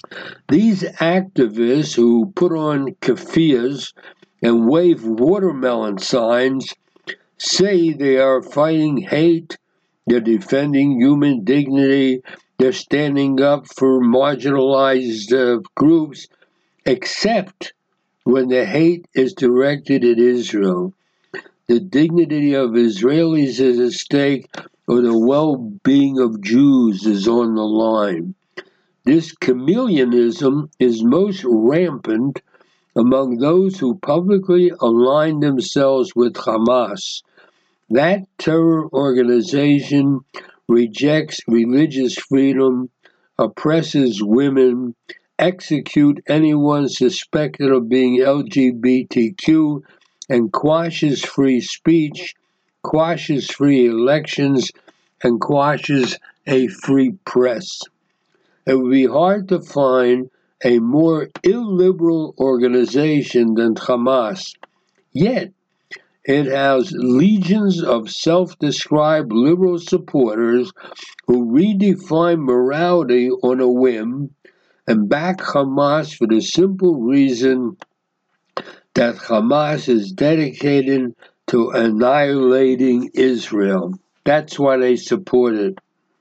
These activists who put on keffiyehs and wave watermelon signs say they are fighting hate, they're defending human dignity, they're standing up for marginalized uh, groups, except when the hate is directed at Israel. The dignity of Israelis is at stake, or the well-being of Jews is on the line. This chameleonism is most rampant among those who publicly align themselves with Hamas. That terror organization rejects religious freedom, oppresses women, executes anyone suspected of being L G B T Q, and quashes free speech, quashes free elections, and quashes a free press. It would be hard to find a more illiberal organization than Hamas. Yet, it has legions of self-described liberal supporters who redefine morality on a whim and back Hamas for the simple reason that Hamas is dedicated to annihilating Israel. That's why they support it.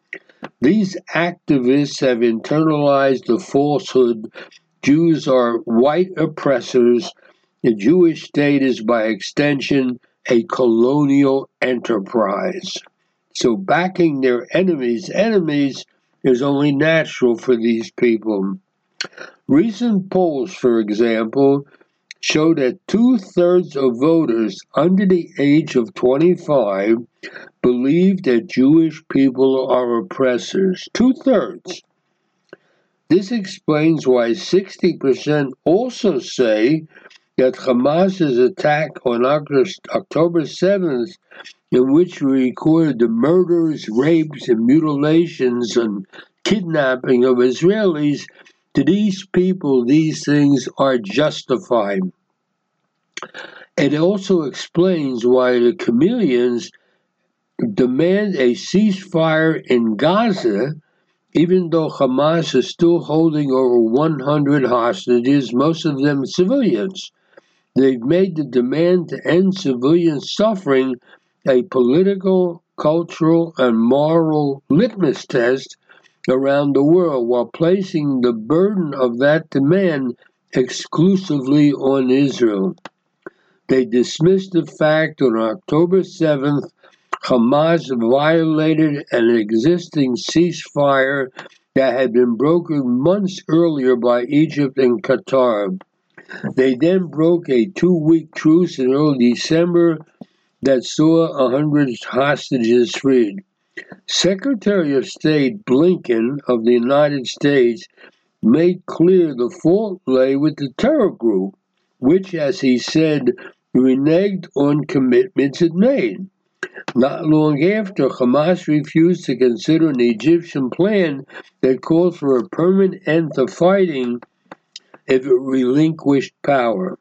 These activists have internalized the falsehood Jews are white oppressors. The Jewish state is, by extension, a colonial enterprise. So backing their enemies' enemies is only natural for these people. Recent polls, for example, show that two-thirds of voters under the age of twenty-five believe that Jewish people are oppressors. Two-thirds. This explains why sixty percent also say that Hamas's attack on October seventh, in which we recorded the murders, rapes, and mutilations and kidnapping of Israelis, to these people, these things are justified. It also explains why the chameleons demand a ceasefire in Gaza, even though Hamas is still holding over one hundred hostages, most of them civilians. They've made the demand to end civilian suffering a political, cultural, and moral litmus test around the world, while placing the burden of that demand exclusively on Israel. They dismissed the fact on October seventh, Hamas violated an existing ceasefire that had been brokered months earlier by Egypt and Qatar. They then broke a two-week truce in early December that saw one hundred hostages freed. Secretary of State Blinken of the United States made clear the fault lay with the terror group, which, as he said, reneged on commitments it made. Not long after, Hamas refused to consider an Egyptian plan that called for a permanent end to fighting if it relinquished power.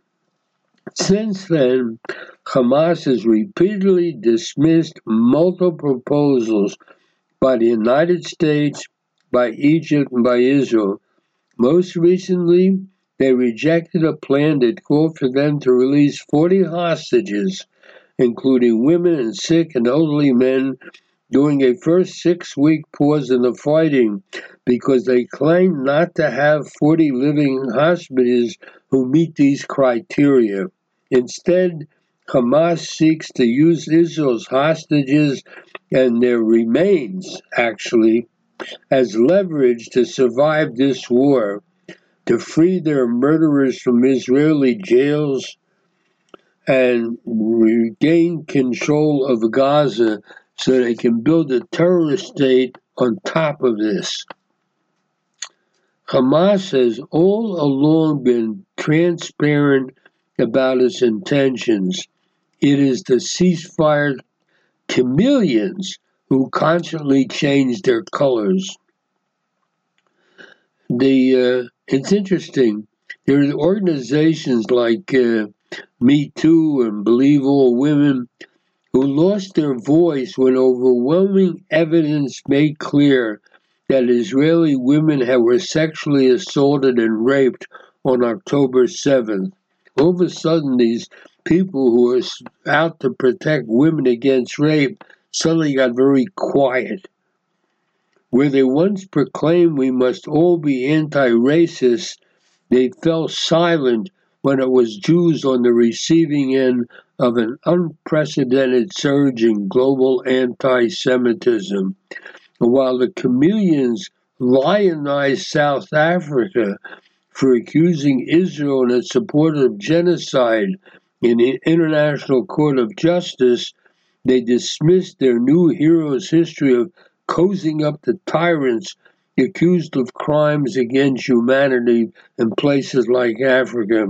Since then, Hamas has repeatedly dismissed multiple proposals by the United States, by Egypt, and by Israel. Most recently, they rejected a plan that called for them to release forty hostages, including women and sick and elderly men, during a first six-week pause in the fighting, because they claim not to have forty living hostages who meet these criteria. Instead, Hamas seeks to use Israel's hostages and their remains, actually, as leverage to survive this war, to free their murderers from Israeli jails, and regain control of Gaza so they can build a terrorist state on top of this. Hamas has all along been transparent about its intentions. It is the ceasefire chameleons who constantly change their colors. The uh, it's interesting. There are organizations like uh, Me Too and Believe All Women who lost their voice when overwhelming evidence made clear that Israeli women had, were sexually assaulted and raped on October seventh. All of a sudden, these people who were out to protect women against rape suddenly got very quiet. Where they once proclaimed we must all be anti-racist, they fell silent when it was Jews on the receiving end of an unprecedented surge in global anti-Semitism. And while the chameleons lionized South Africa for accusing Israel in its support of genocide in the International Court of Justice, they dismissed their new hero's history of cozying up to tyrants accused of crimes against humanity in places like Africa.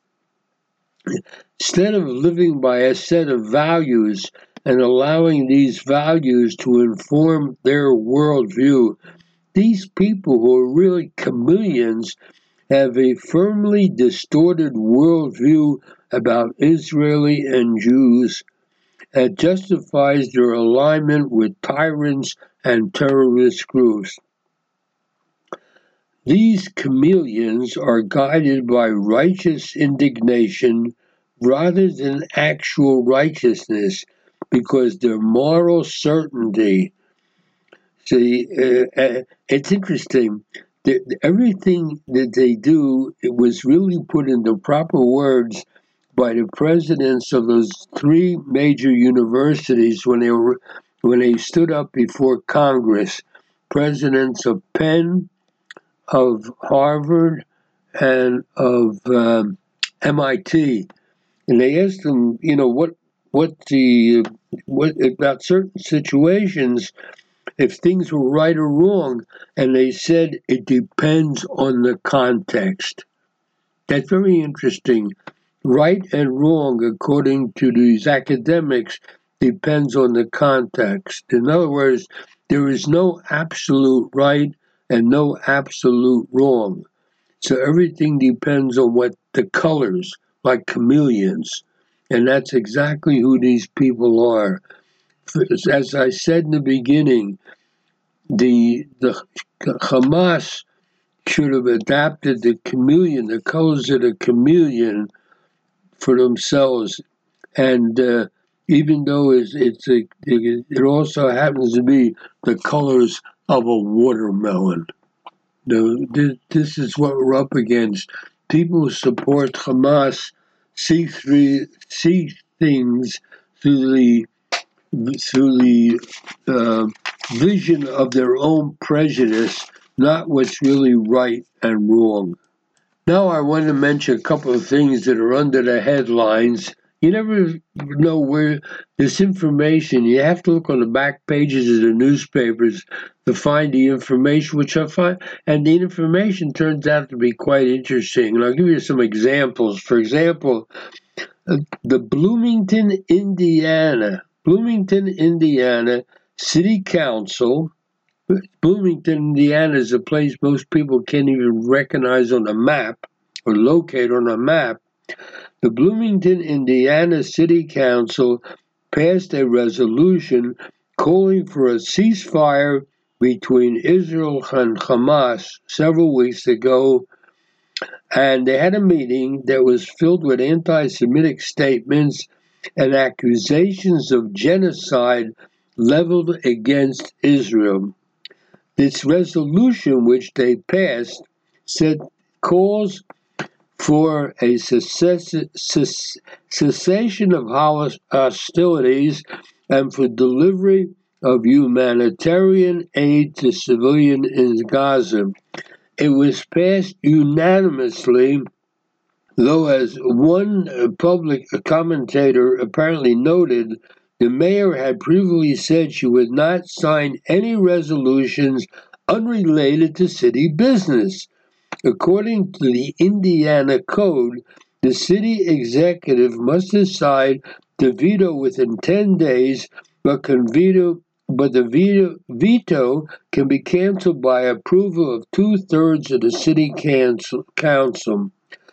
Instead of living by a set of values and allowing these values to inform their worldview, these people who are really chameleons have a firmly distorted worldview about Israeli and Jews that justifies their alignment with tyrants and terrorist groups. These chameleons are guided by righteous indignation rather than actual righteousness, because their moral certainty. See, uh, uh, it's interesting that everything that they do, it was really put into proper words by the presidents of those three major universities when they were when they stood up before Congress. Presidents of Penn, of Harvard, and of um, M I T, and they asked them, you know, what what the what about certain situations, if things were right or wrong, and they said it depends on the context. That's very interesting. Right and wrong, according to these academics, depends on the context. In other words, there is no absolute right and no absolute wrong. So everything depends on what the colors, like chameleons. And that's exactly who these people are. As I said in the beginning, the, the Hamas should have adapted the chameleon, the colors of the chameleon, for themselves. And uh, even though it's, it's a, it also happens to be the colors of a watermelon. No, this, this is what we're up against. People who support Hamas see through, see things through the through the uh, vision of their own prejudice, not what's really right and wrong. Now I want to mention a couple of things that are under the headlines. You never know where this information, you have to look on the back pages of the newspapers to find the information, which I find, and the information turns out to be quite interesting. And I'll give you some examples. For example, the Bloomington, Indiana, Bloomington, Indiana City Council. Bloomington, Indiana is a place most people can't even recognize on a map or locate on a map. The Bloomington, Indiana City Council passed a resolution calling for a ceasefire between Israel and Hamas several weeks ago, and they had a meeting that was filled with anti-Semitic statements and accusations of genocide leveled against Israel. This resolution, which they passed, said calls for a cess- cess- cessation of hostilities and for delivery of humanitarian aid to civilians in Gaza. It was passed unanimously, though, as one public commentator apparently noted, the mayor had previously said she would not sign any resolutions unrelated to city business. According to the Indiana Code, the city executive must decide to veto within ten days, but can veto, but the veto, veto can be canceled by approval of two-thirds of the city council. council.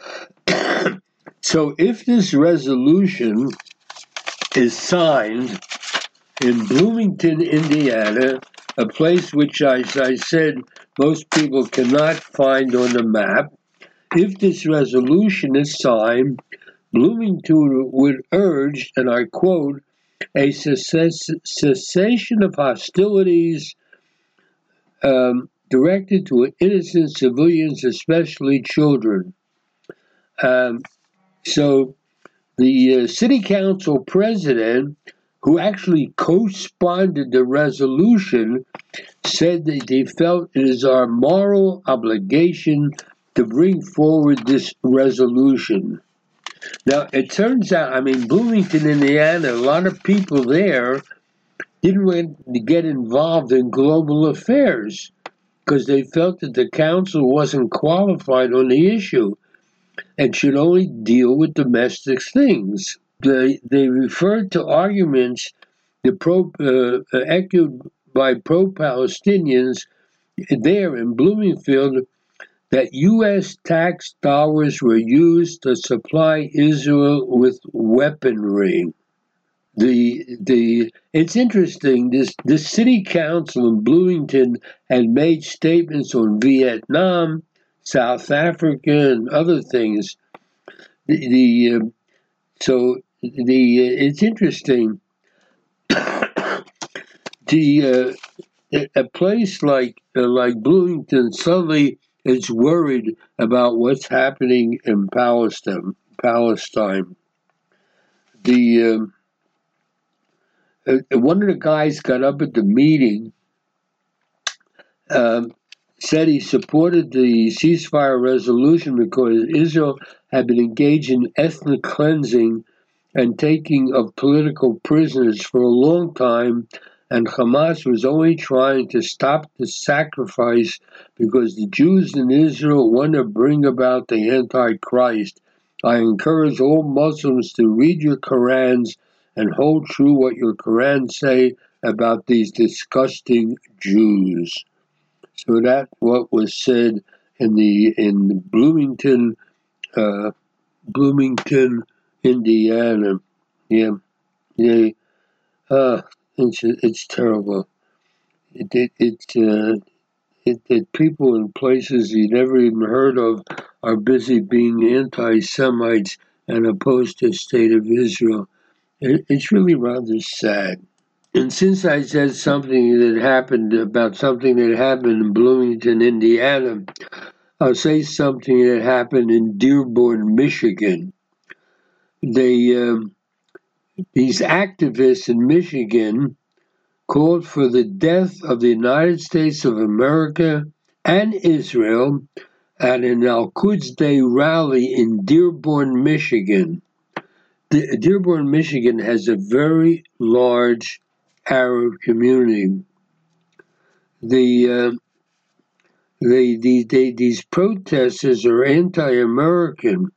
So if this resolution is signed in Bloomington, Indiana, a place which, as I said, most people cannot find on the map. If this resolution is signed, Bloomington would urge, and I quote, a cess- cessation of hostilities um, directed to innocent civilians, especially children. Um, so the uh, city council president, who actually co-sponsored the resolution, said that they felt it is our moral obligation to bring forward this resolution. Now, it turns out, I mean, Bloomington, Indiana, a lot of people there didn't want to get involved in global affairs because they felt that the council wasn't qualified on the issue and should only deal with domestic things. They, they referred to arguments the pro, uh, echoed by pro-Palestinians there in Bloomington that U S tax dollars were used to supply Israel with weaponry. The the it's interesting. This this city council in Bloomington had made statements on Vietnam, South Africa, and other things. The, the uh, so the uh, it's interesting. the uh, a place like uh, like Bloomington suddenly is worried about what's happening in Palestine. Palestine. The um, uh, one of the guys got up at the meeting, um, said he supported the ceasefire resolution because Israel had been engaged in ethnic cleansing and taking of political prisoners for a long time, and Hamas was only trying to stop the sacrifice because the Jews in Israel want to bring about the Antichrist. I encourage all Muslims to read your Qurans and hold true what your Qurans say about these disgusting Jews. So that's what was said in the in Bloomington, uh, Bloomington, Indiana. Yeah, yeah. Uh, it's it's terrible. It it it's uh, it, it people in places you never even heard of are busy being anti-Semites and opposed to the state of Israel. It, it's really rather sad. And since I said something that happened about something that happened in Bloomington, Indiana, I'll say something that happened in Dearborn, Michigan. They um, these activists in Michigan called for the death of the United States of America and Israel at an Al-Quds Day rally in Dearborn, Michigan. De- Dearborn, Michigan has a very large Arab community. The, uh, they, the, they, these protesters are anti-American.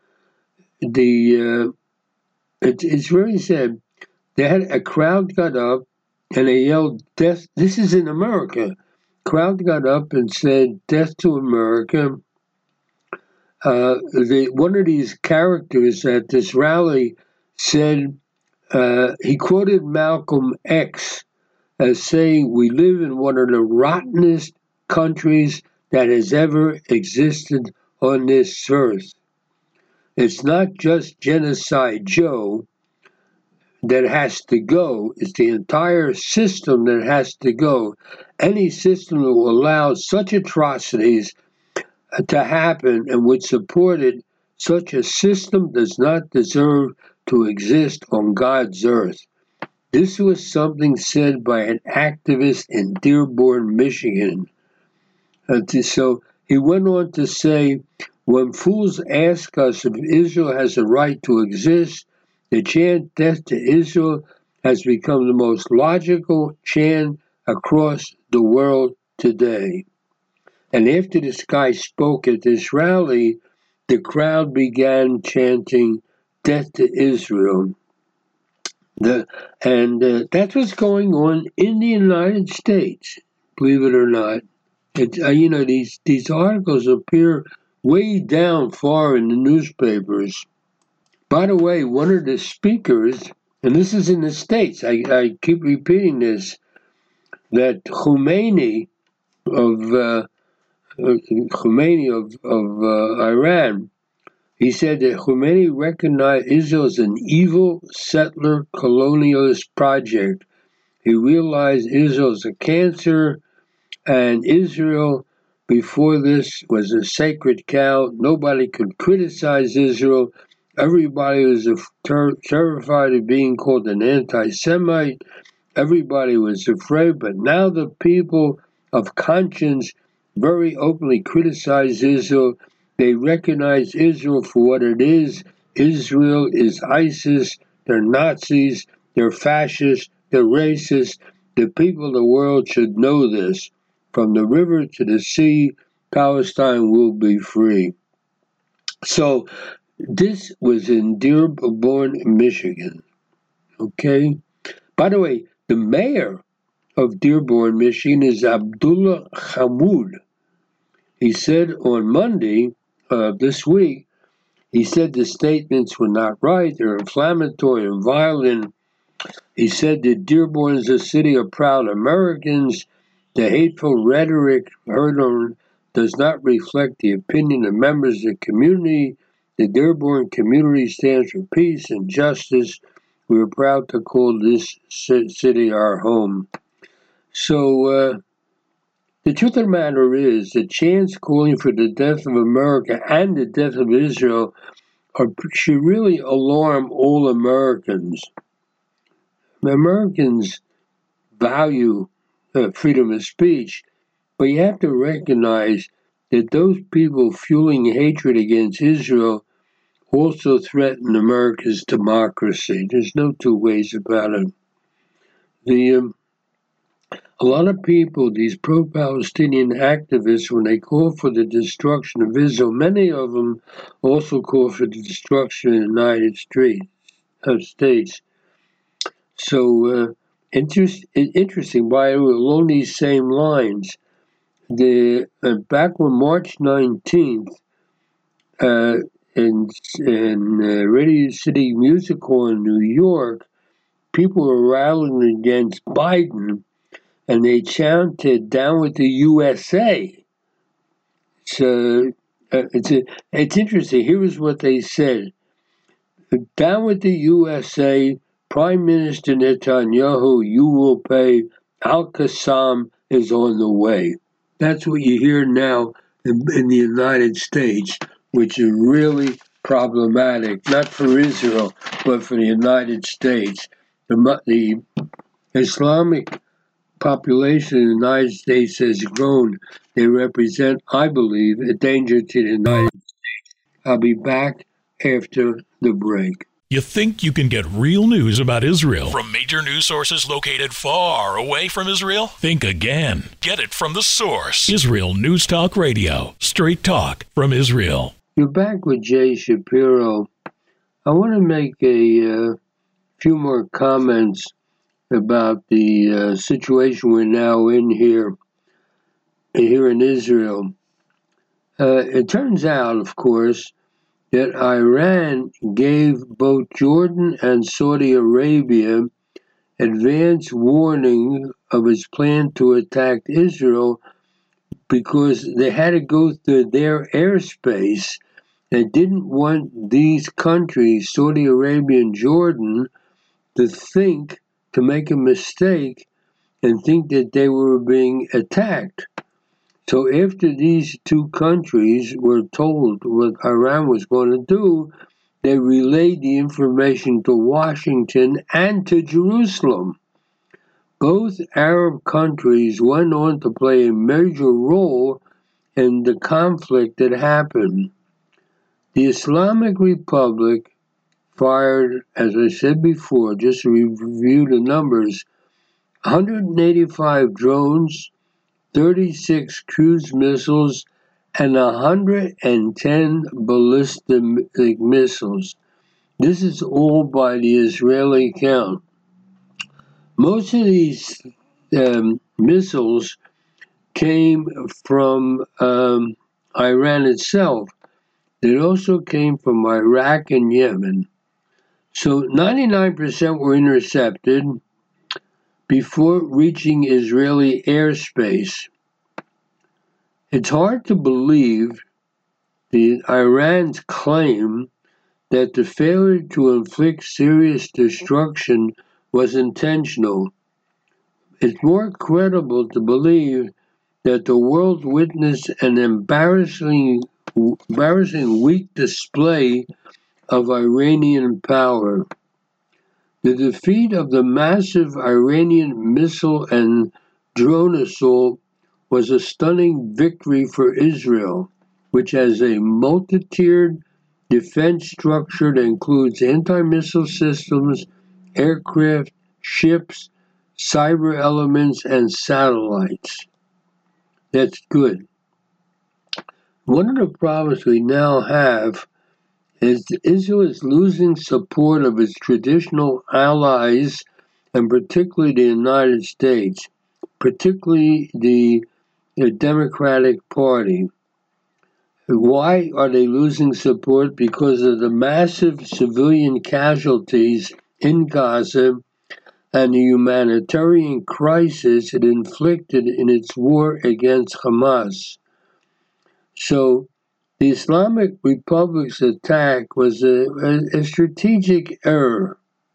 The uh, it, it's very sad. They had a crowd got up and they yelled, "Death!" This is in America. Crowd got up and said, "Death to America." Uh, the, one of these characters at this rally said, uh, he quoted Malcolm X as saying, "We live in one of the rottenest countries that has ever existed on this earth. It's not just Genocide Joe that has to go, it's the entire system that has to go. Any system that will allow such atrocities to happen and would support it, such a system does not deserve to exist on God's earth." This was something said by an activist in Dearborn, Michigan. Uh, to, so he went on to say, "When fools ask us if Israel has a right to exist, the chant 'Death to Israel' has become the most logical chant across the world today." And after this guy spoke at this rally, the crowd began chanting, "Death to Israel." The, and uh, that's what's going on in the United States, believe it or not. It, uh, you know, these, these articles appear way down far in the newspapers. By the way, one of the speakers, and this is in the States, I, I keep repeating this, that Khomeini of uh, Khomeini of, of uh, Iran, he said that Khomeini recognized Israel as an evil settler colonialist project. He realized Israel is a cancer, and Israel, before this, was a sacred cow. Nobody could criticize Israel. Everybody was ter- terrified of being called an anti-Semite. Everybody was afraid, but now the people of conscience very openly criticize Israel. They recognize Israel for what it is. Israel is ISIS. They're Nazis. They're fascists. They're racist. The people of the world should know this. From the river to the sea, Palestine will be free. So this was in Dearborn, Michigan. Okay? By the way, the mayor of Dearborn, Michigan is Abdullah Hamoud. He said on Monday uh, this week, he said the statements were not right, they're inflammatory and violent. He said that Dearborn is a city of proud Americans. The hateful rhetoric heard on does not reflect the opinion of members of the community. The Dearborn community stands for peace and justice. We are proud to call this city our home. So, uh, the truth of the matter is that chants calling for the death of America and the death of Israel are, should really alarm all Americans. Americans value uh, freedom of speech, but you have to recognize that those people fueling hatred against Israel also threaten America's democracy. There's no two ways about it. The um, A lot of people, these pro-Palestinian activists, when they call for the destruction of Israel, many of them also call for the destruction of the United States. So, uh, interest, interesting, by along these same lines, the uh, back on March nineteenth, uh, in, in uh, Radio City Music Hall in New York, people were rallying against Biden, and they chanted, "Down with the U S A." So uh, it's a, it's interesting. Here is what they said: "Down with the U S A, Prime Minister Netanyahu, you will pay. Al-Qassam is on the way." That's what you hear now in, in the United States, which is really problematic, not for Israel, but for the United States. The, the Islamic population in the United States has grown. They represent, I believe, a danger to the United States. I'll be back after the break. You think you can get real news about Israel from major news sources located far away from Israel? Think again. Get it from the source. Israel News Talk Radio. Straight talk from Israel. You're back with Jay Shapiro. I want to make a uh, few more comments about the uh, situation we're now in here, here in Israel. Uh, it turns out, of course, that Iran gave both Jordan and Saudi Arabia advance warning of its plan to attack Israel because they had to go through their airspace. They didn't want these countries, Saudi Arabia and Jordan, to think, to make a mistake and think that they were being attacked. So after these two countries were told what Iran was going to do, they relayed the information to Washington and to Jerusalem. Both Arab countries went on to play a major role in the conflict that happened. The Islamic Republic fired, as I said before, just to review the numbers, one hundred eighty-five drones, thirty-six cruise missiles, and one hundred ten ballistic missiles. This is all by the Israeli count. Most of these um, missiles came from um, Iran itself. They also came from Iraq and Yemen. So ninety-nine percent were intercepted, before reaching Israeli airspace. It's hard to believe the Iran's claim that the failure to inflict serious destruction was intentional. It's more credible to believe that the world witnessed an embarrassing, embarrassing weak display of Iranian power. The defeat of the massive Iranian missile and drone assault was a stunning victory for Israel, which has a multi-tiered defense structure that includes anti-missile systems, aircraft, ships, cyber elements, and satellites. That's good. One of the problems we now have is that Israel is losing support of its traditional allies, and particularly the United States, particularly the, the Democratic Party. Why are they losing support? Because of the massive civilian casualties in Gaza and the humanitarian crisis it inflicted in its war against Hamas. So the Islamic Republic's attack was a, a, a strategic error.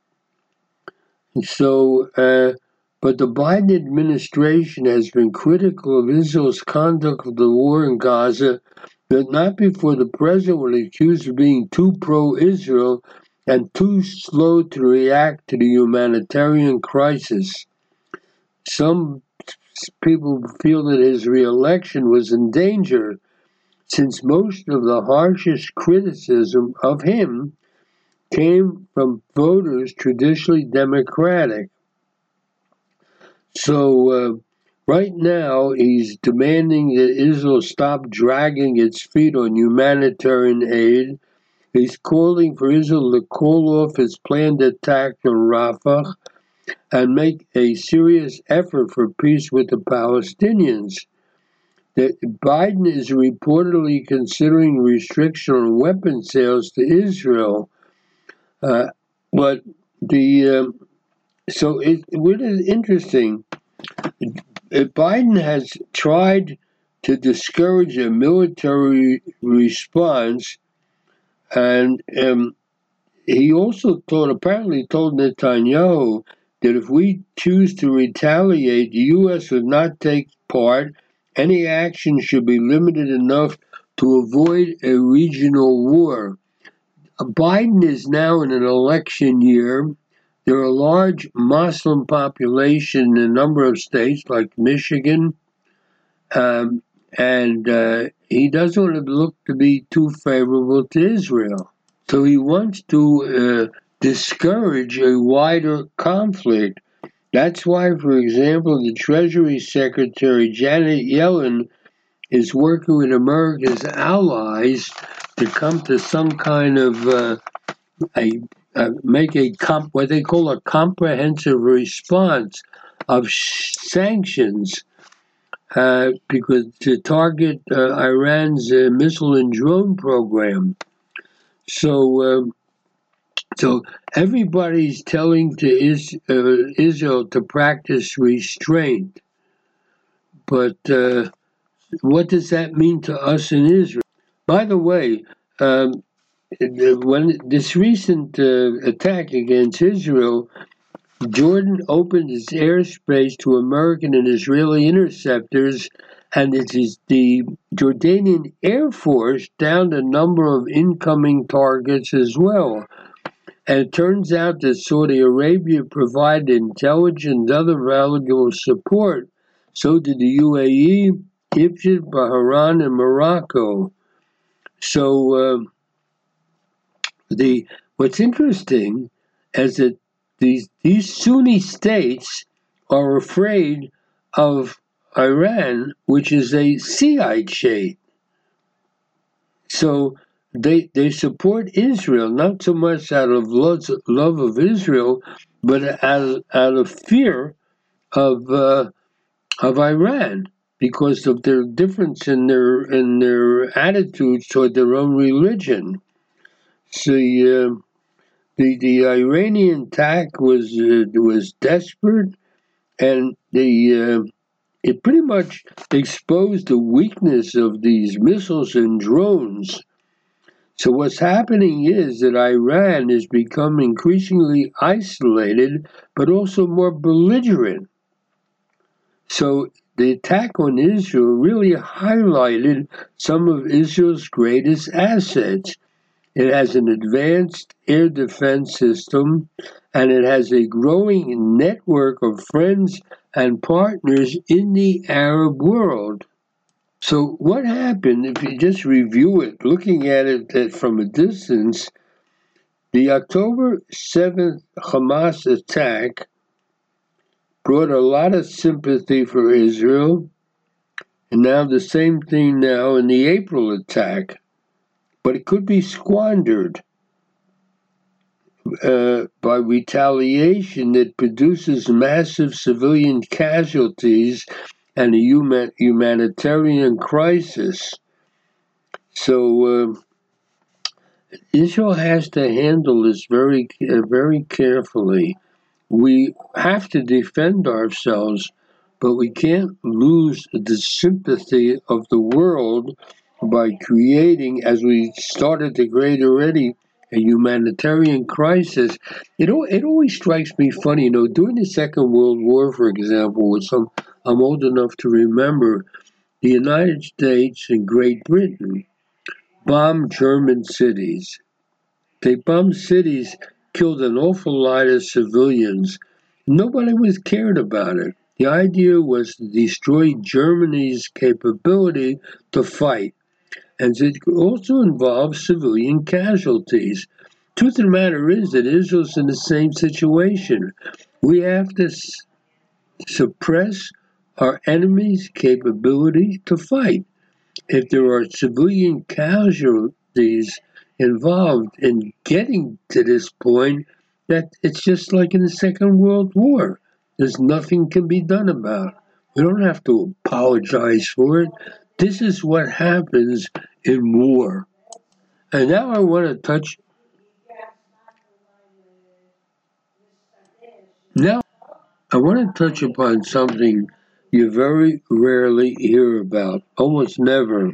So, uh, but the Biden administration has been critical of Israel's conduct of the war in Gaza, but not before the president was accused of being too pro-Israel and too slow to react to the humanitarian crisis. Some people feel that his re-election was in danger, since most of the harshest criticism of him came from voters traditionally Democratic. So uh, right now he's demanding that Israel stop dragging its feet on humanitarian aid. He's calling for Israel to call off its planned attack on Rafah and make a serious effort for peace with the Palestinians. That Biden is reportedly considering restriction on weapon sales to Israel, uh, but the um, so it what is interesting. Biden has tried to discourage a military response, and um, he also told apparently told Netanyahu that if we choose to retaliate, the U S would not take part. Any action should be limited enough to avoid a regional war. Biden is now in an election year. There are a large Muslim population in a number of states like Michigan, um, and uh, he doesn't want to look to be too favorable to Israel. So he wants to uh, discourage a wider conflict. That's why, for example, the Treasury Secretary Janet Yellen is working with America's allies to come to some kind of uh, a uh, make a comp what they call a comprehensive response of sh- sanctions, uh, because to target uh, Iran's uh, missile and drone program. So. Um, So everybody's telling to is, uh, Israel to practice restraint. But uh, what does that mean to us in Israel? By the way, um, when this recent uh, attack against Israel, Jordan opened its airspace to American and Israeli interceptors, and it is the Jordanian Air Force downed a number of incoming targets as well. And it turns out that Saudi Arabia provided intelligence and other valuable support. So did the U A E, Egypt, Bahrain, and Morocco. So uh, the what's interesting is that these these Sunni states are afraid of Iran, which is a Shiite state. So They they support Israel, not so much out of love, love of Israel, but out, out of fear of uh, of Iran, because of their difference in their in their attitudes toward their own religion. So uh, the the Iranian attack was uh, was desperate, and the uh, it pretty much exposed the weakness of these missiles and drones. So what's happening is that Iran has become increasingly isolated, but also more belligerent. So the attack on Israel really highlighted some of Israel's greatest assets. It has an advanced air defense system, and it has a growing network of friends and partners in the Arab world. So what happened, if you just review it, looking at it from a distance, the October seventh Hamas attack brought a lot of sympathy for Israel, and now the same thing now in the April attack. But it could be squandered uh, by retaliation that produces massive civilian casualties and a human, humanitarian crisis. So uh, Israel has to handle this very, uh, very carefully. We have to defend ourselves, but we can't lose the sympathy of the world by creating, as we started to create already, a humanitarian crisis. It, it always strikes me funny, you know, during the Second World War, for example, which I'm, I'm old enough to remember, the United States and Great Britain bombed German cities. They bombed cities, killed an awful lot of civilians. Nobody was cared about it. The idea was to destroy Germany's capability to fight, and it also involved civilian casualties. Truth of the matter is that Israel's in the same situation. We have to s- suppress our enemy's capability to fight. If there are civilian casualties involved in getting to this point, that it's just like in the Second World War. There's nothing can be done about it. We don't have to apologize for it. This is what happens in war. And now I want to touch. Now I want to touch upon something you very rarely hear about, almost never.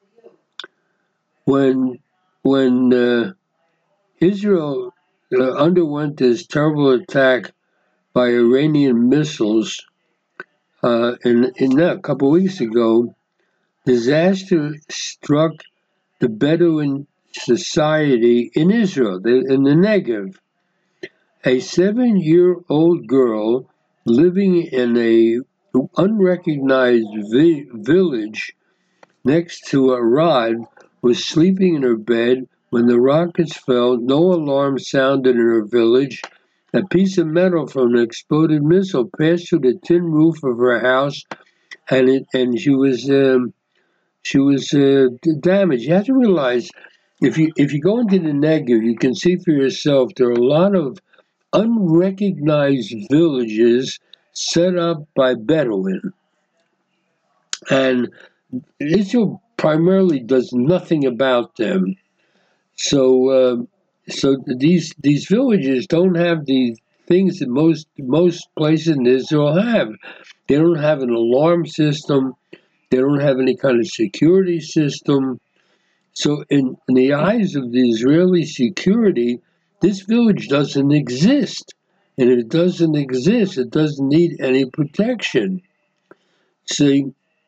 When when uh, Israel uh, underwent this terrible attack by Iranian missiles uh, in, in a couple of weeks ago, disaster struck the Bedouin society in Israel, the, in the Negev. A seven-year-old girl living in a unrecognized vi- village next to Arad was sleeping in her bed when the rockets fell. No alarm sounded in her village. A piece of metal from an exploded missile passed through the tin roof of her house, and it and she was um, she was uh, damaged. You have to realize, if you if you go into the Negev, you can see for yourself there are a lot of unrecognized villages set up by Bedouin, and Israel primarily does nothing about them. So, uh, so these these villages don't have the things that most most places in Israel have. They don't have an alarm system. They don't have any kind of security system. So, in, in the eyes of the Israeli security, this village doesn't exist. And if it doesn't exist, it doesn't need any protection. See,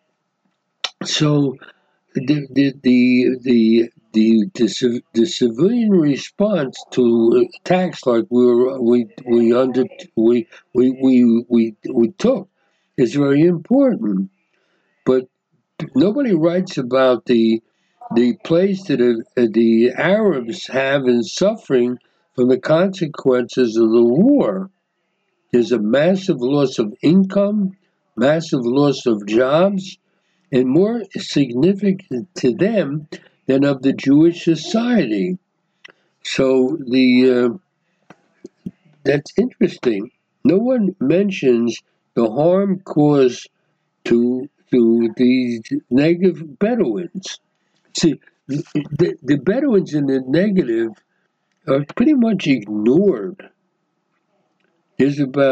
so the the the the the, the, the civilian response to attacks like we were, we we under we we we we we took is very important, but nobody writes about the the place that uh, the Arabs have in suffering from the consequences of the war. There's a massive loss of income, massive loss of jobs, and more significant to them than of the Jewish society. So the uh, that's interesting. No one mentions the harm caused to to these Negev Bedouins. See, the, the Bedouins in the Negev are pretty much ignored. There's about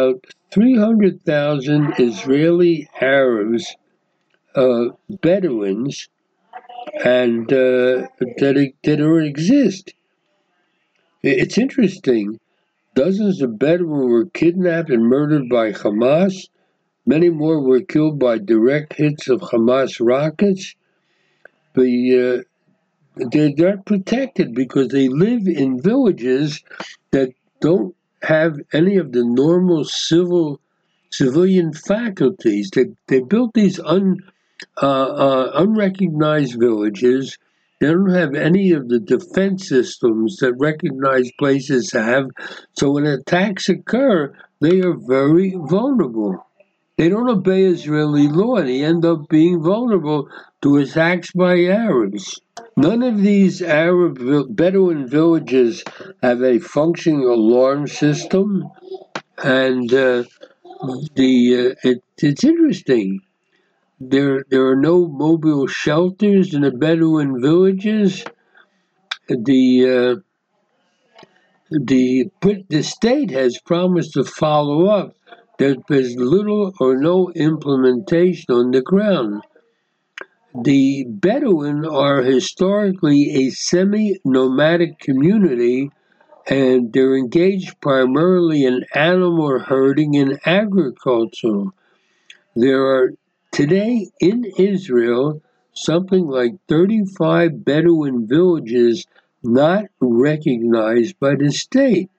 three hundred thousand Israeli Arabs, uh, Bedouins, and uh, that, that exist. It's interesting. Dozens of Bedouins were kidnapped and murdered by Hamas. Many more were killed by direct hits of Hamas rockets. The, uh, they're not protected because they live in villages that don't have any of the normal civil civilian faculties. They, they built these un, uh, uh, unrecognized villages. They don't have any of the defense systems that recognized places have. So when attacks occur, they are very vulnerable. They don't obey Israeli law, and they end up being vulnerable to attacks by Arabs. None of these Arab Bedouin villages have a functioning alarm system, and uh, the uh, it, it's interesting. There, there are no mobile shelters in the Bedouin villages. The uh, the the state has promised to follow up. There's little or no implementation on the ground. The Bedouin are historically a semi-nomadic community, and they're engaged primarily in animal herding and agriculture. There are today in Israel something like thirty-five Bedouin villages not recognized by the state.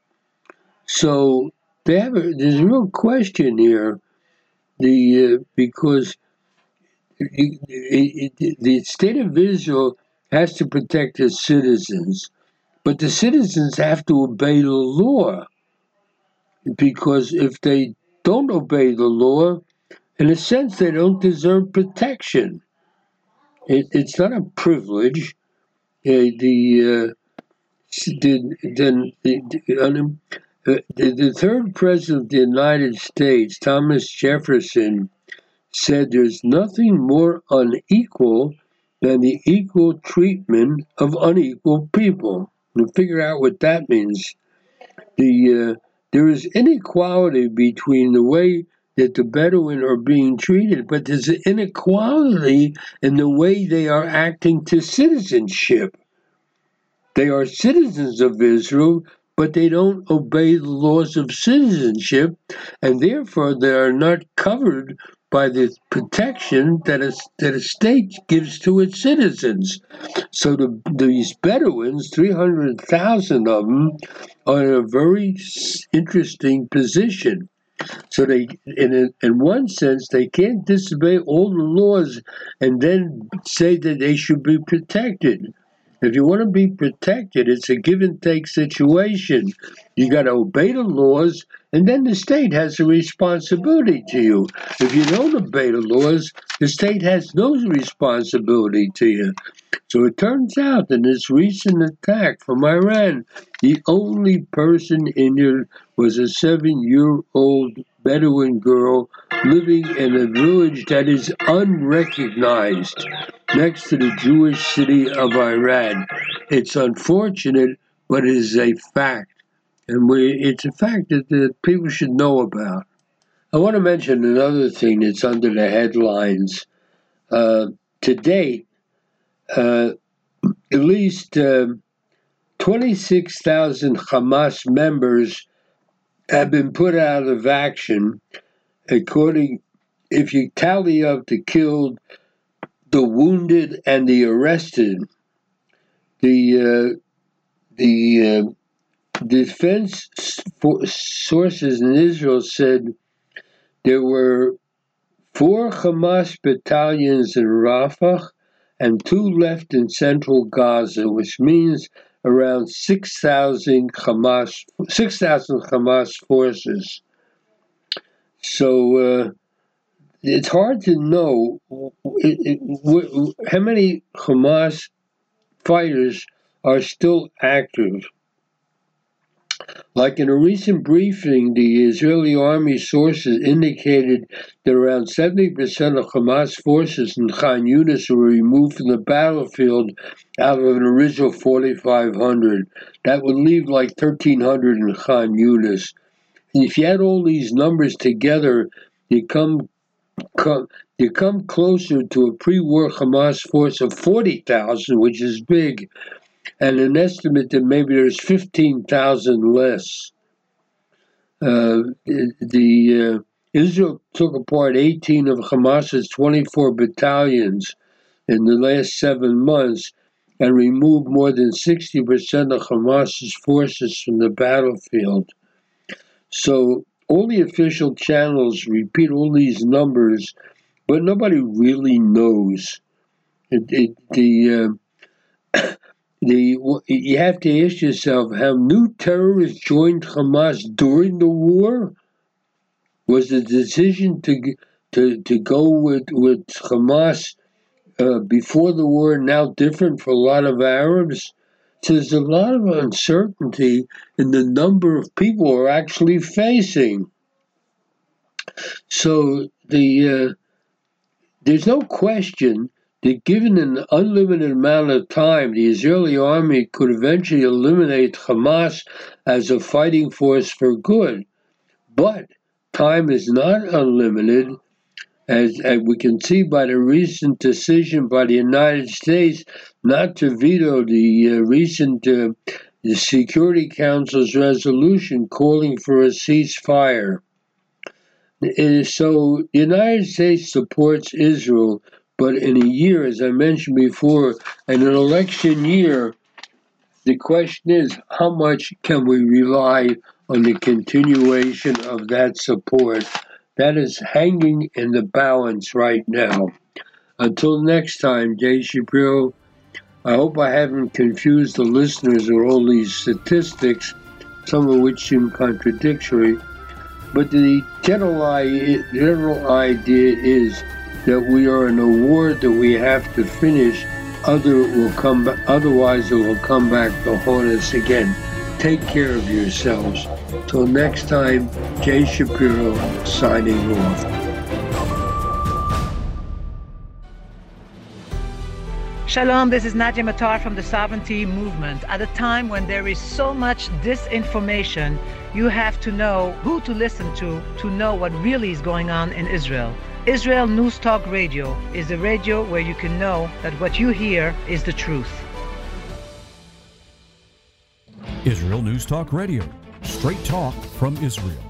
So they have a, there's a real question here, the uh, because it, it, it, the state of Israel has to protect its citizens, but the citizens have to obey the law, because if they don't obey the law, in a sense, they don't deserve protection. It, it's not a privilege. Uh, the, uh, the, the, the, the, the third president of the United States, Thomas Jefferson, said there's nothing more unequal than the equal treatment of unequal people. And figure out what that means. The uh, there is inequality between the way that the Bedouin are being treated, but there's an inequality in the way they are acting to citizenship. They are citizens of Israel, but they don't obey the laws of citizenship, and therefore they are not covered by the protection that a, that a state gives to its citizens. So the, these Bedouins, three hundred thousand of them, are in a very interesting position. So they, in a, in one sense, they can't disobey all the laws and then say that they should be protected. If you want to be protected, it's a give and take situation. You got to obey the laws, and then the state has a responsibility to you. If you don't obey the laws, the state has no responsibility to you. So it turns out in this recent attack from Iran, the only person injured was a seven-year-old Bedouin girl living in a village that is unrecognized next to the Jewish city of Iran. It's unfortunate, but it is a fact. And we, it's a fact that the people should know about. I want to mention another thing that's under the headlines. Uh, to date, uh, at least uh, twenty-six thousand Hamas members have been put out of action, according, if you tally up the killed, the wounded, and the arrested. The uh, the uh, defense sources in Israel said there were four Hamas battalions in Rafah and two left in central Gaza, which means around six thousand Hamas six thousand Hamas forces. So uh, it's hard to know it, it, how many Hamas fighters are still active. Like in a recent briefing, the Israeli army sources indicated that around seventy percent of Hamas forces in Khan Yunis were removed from the battlefield out of an original forty-five hundred. That would leave like thirteen hundred in Khan Yunis. if you add all these numbers together, you come, come you come closer to a pre-war Hamas force of forty thousand, which is big, and an estimate that maybe there's fifteen thousand less. Uh, the uh, Israel took apart eighteen of Hamas's twenty-four battalions in the last seven months and removed more than sixty percent of Hamas's forces from the battlefield. So all the official channels repeat all these numbers, but nobody really knows. It, it, the uh, the you have to ask yourself: have new terrorists joined Hamas during the war? Was the decision to to to go with with Hamas uh, before the war now different for a lot of Arabs? So there's a lot of uncertainty in the number of people we're actually facing. So the uh, there's no question that given an unlimited amount of time, the Israeli army could eventually eliminate Hamas as a fighting force for good. But time is not unlimited, as, as we can see by the recent decision by the United States not to veto the uh, recent uh, the Security Council's resolution calling for a ceasefire. So the United States supports Israel, but in a year, as I mentioned before, in an election year, the question is, how much can we rely on the continuation of that support? That is hanging in the balance right now. Until next time, Jay Shapiro, I hope I haven't confused the listeners with all these statistics, some of which seem contradictory. But the general, general idea is that we are in a war that we have to finish. Other will come, otherwise it will come back to haunt us again. Take care of yourselves. Till next time, Jay Shapiro signing off. Shalom, this is Nadia Matar from the Sovereignty Movement. At a time when there is so much disinformation, you have to know who to listen to to know what really is going on in Israel. Israel News Talk Radio is a radio where you can know that what you hear is the truth. Israel News Talk Radio, straight talk from Israel.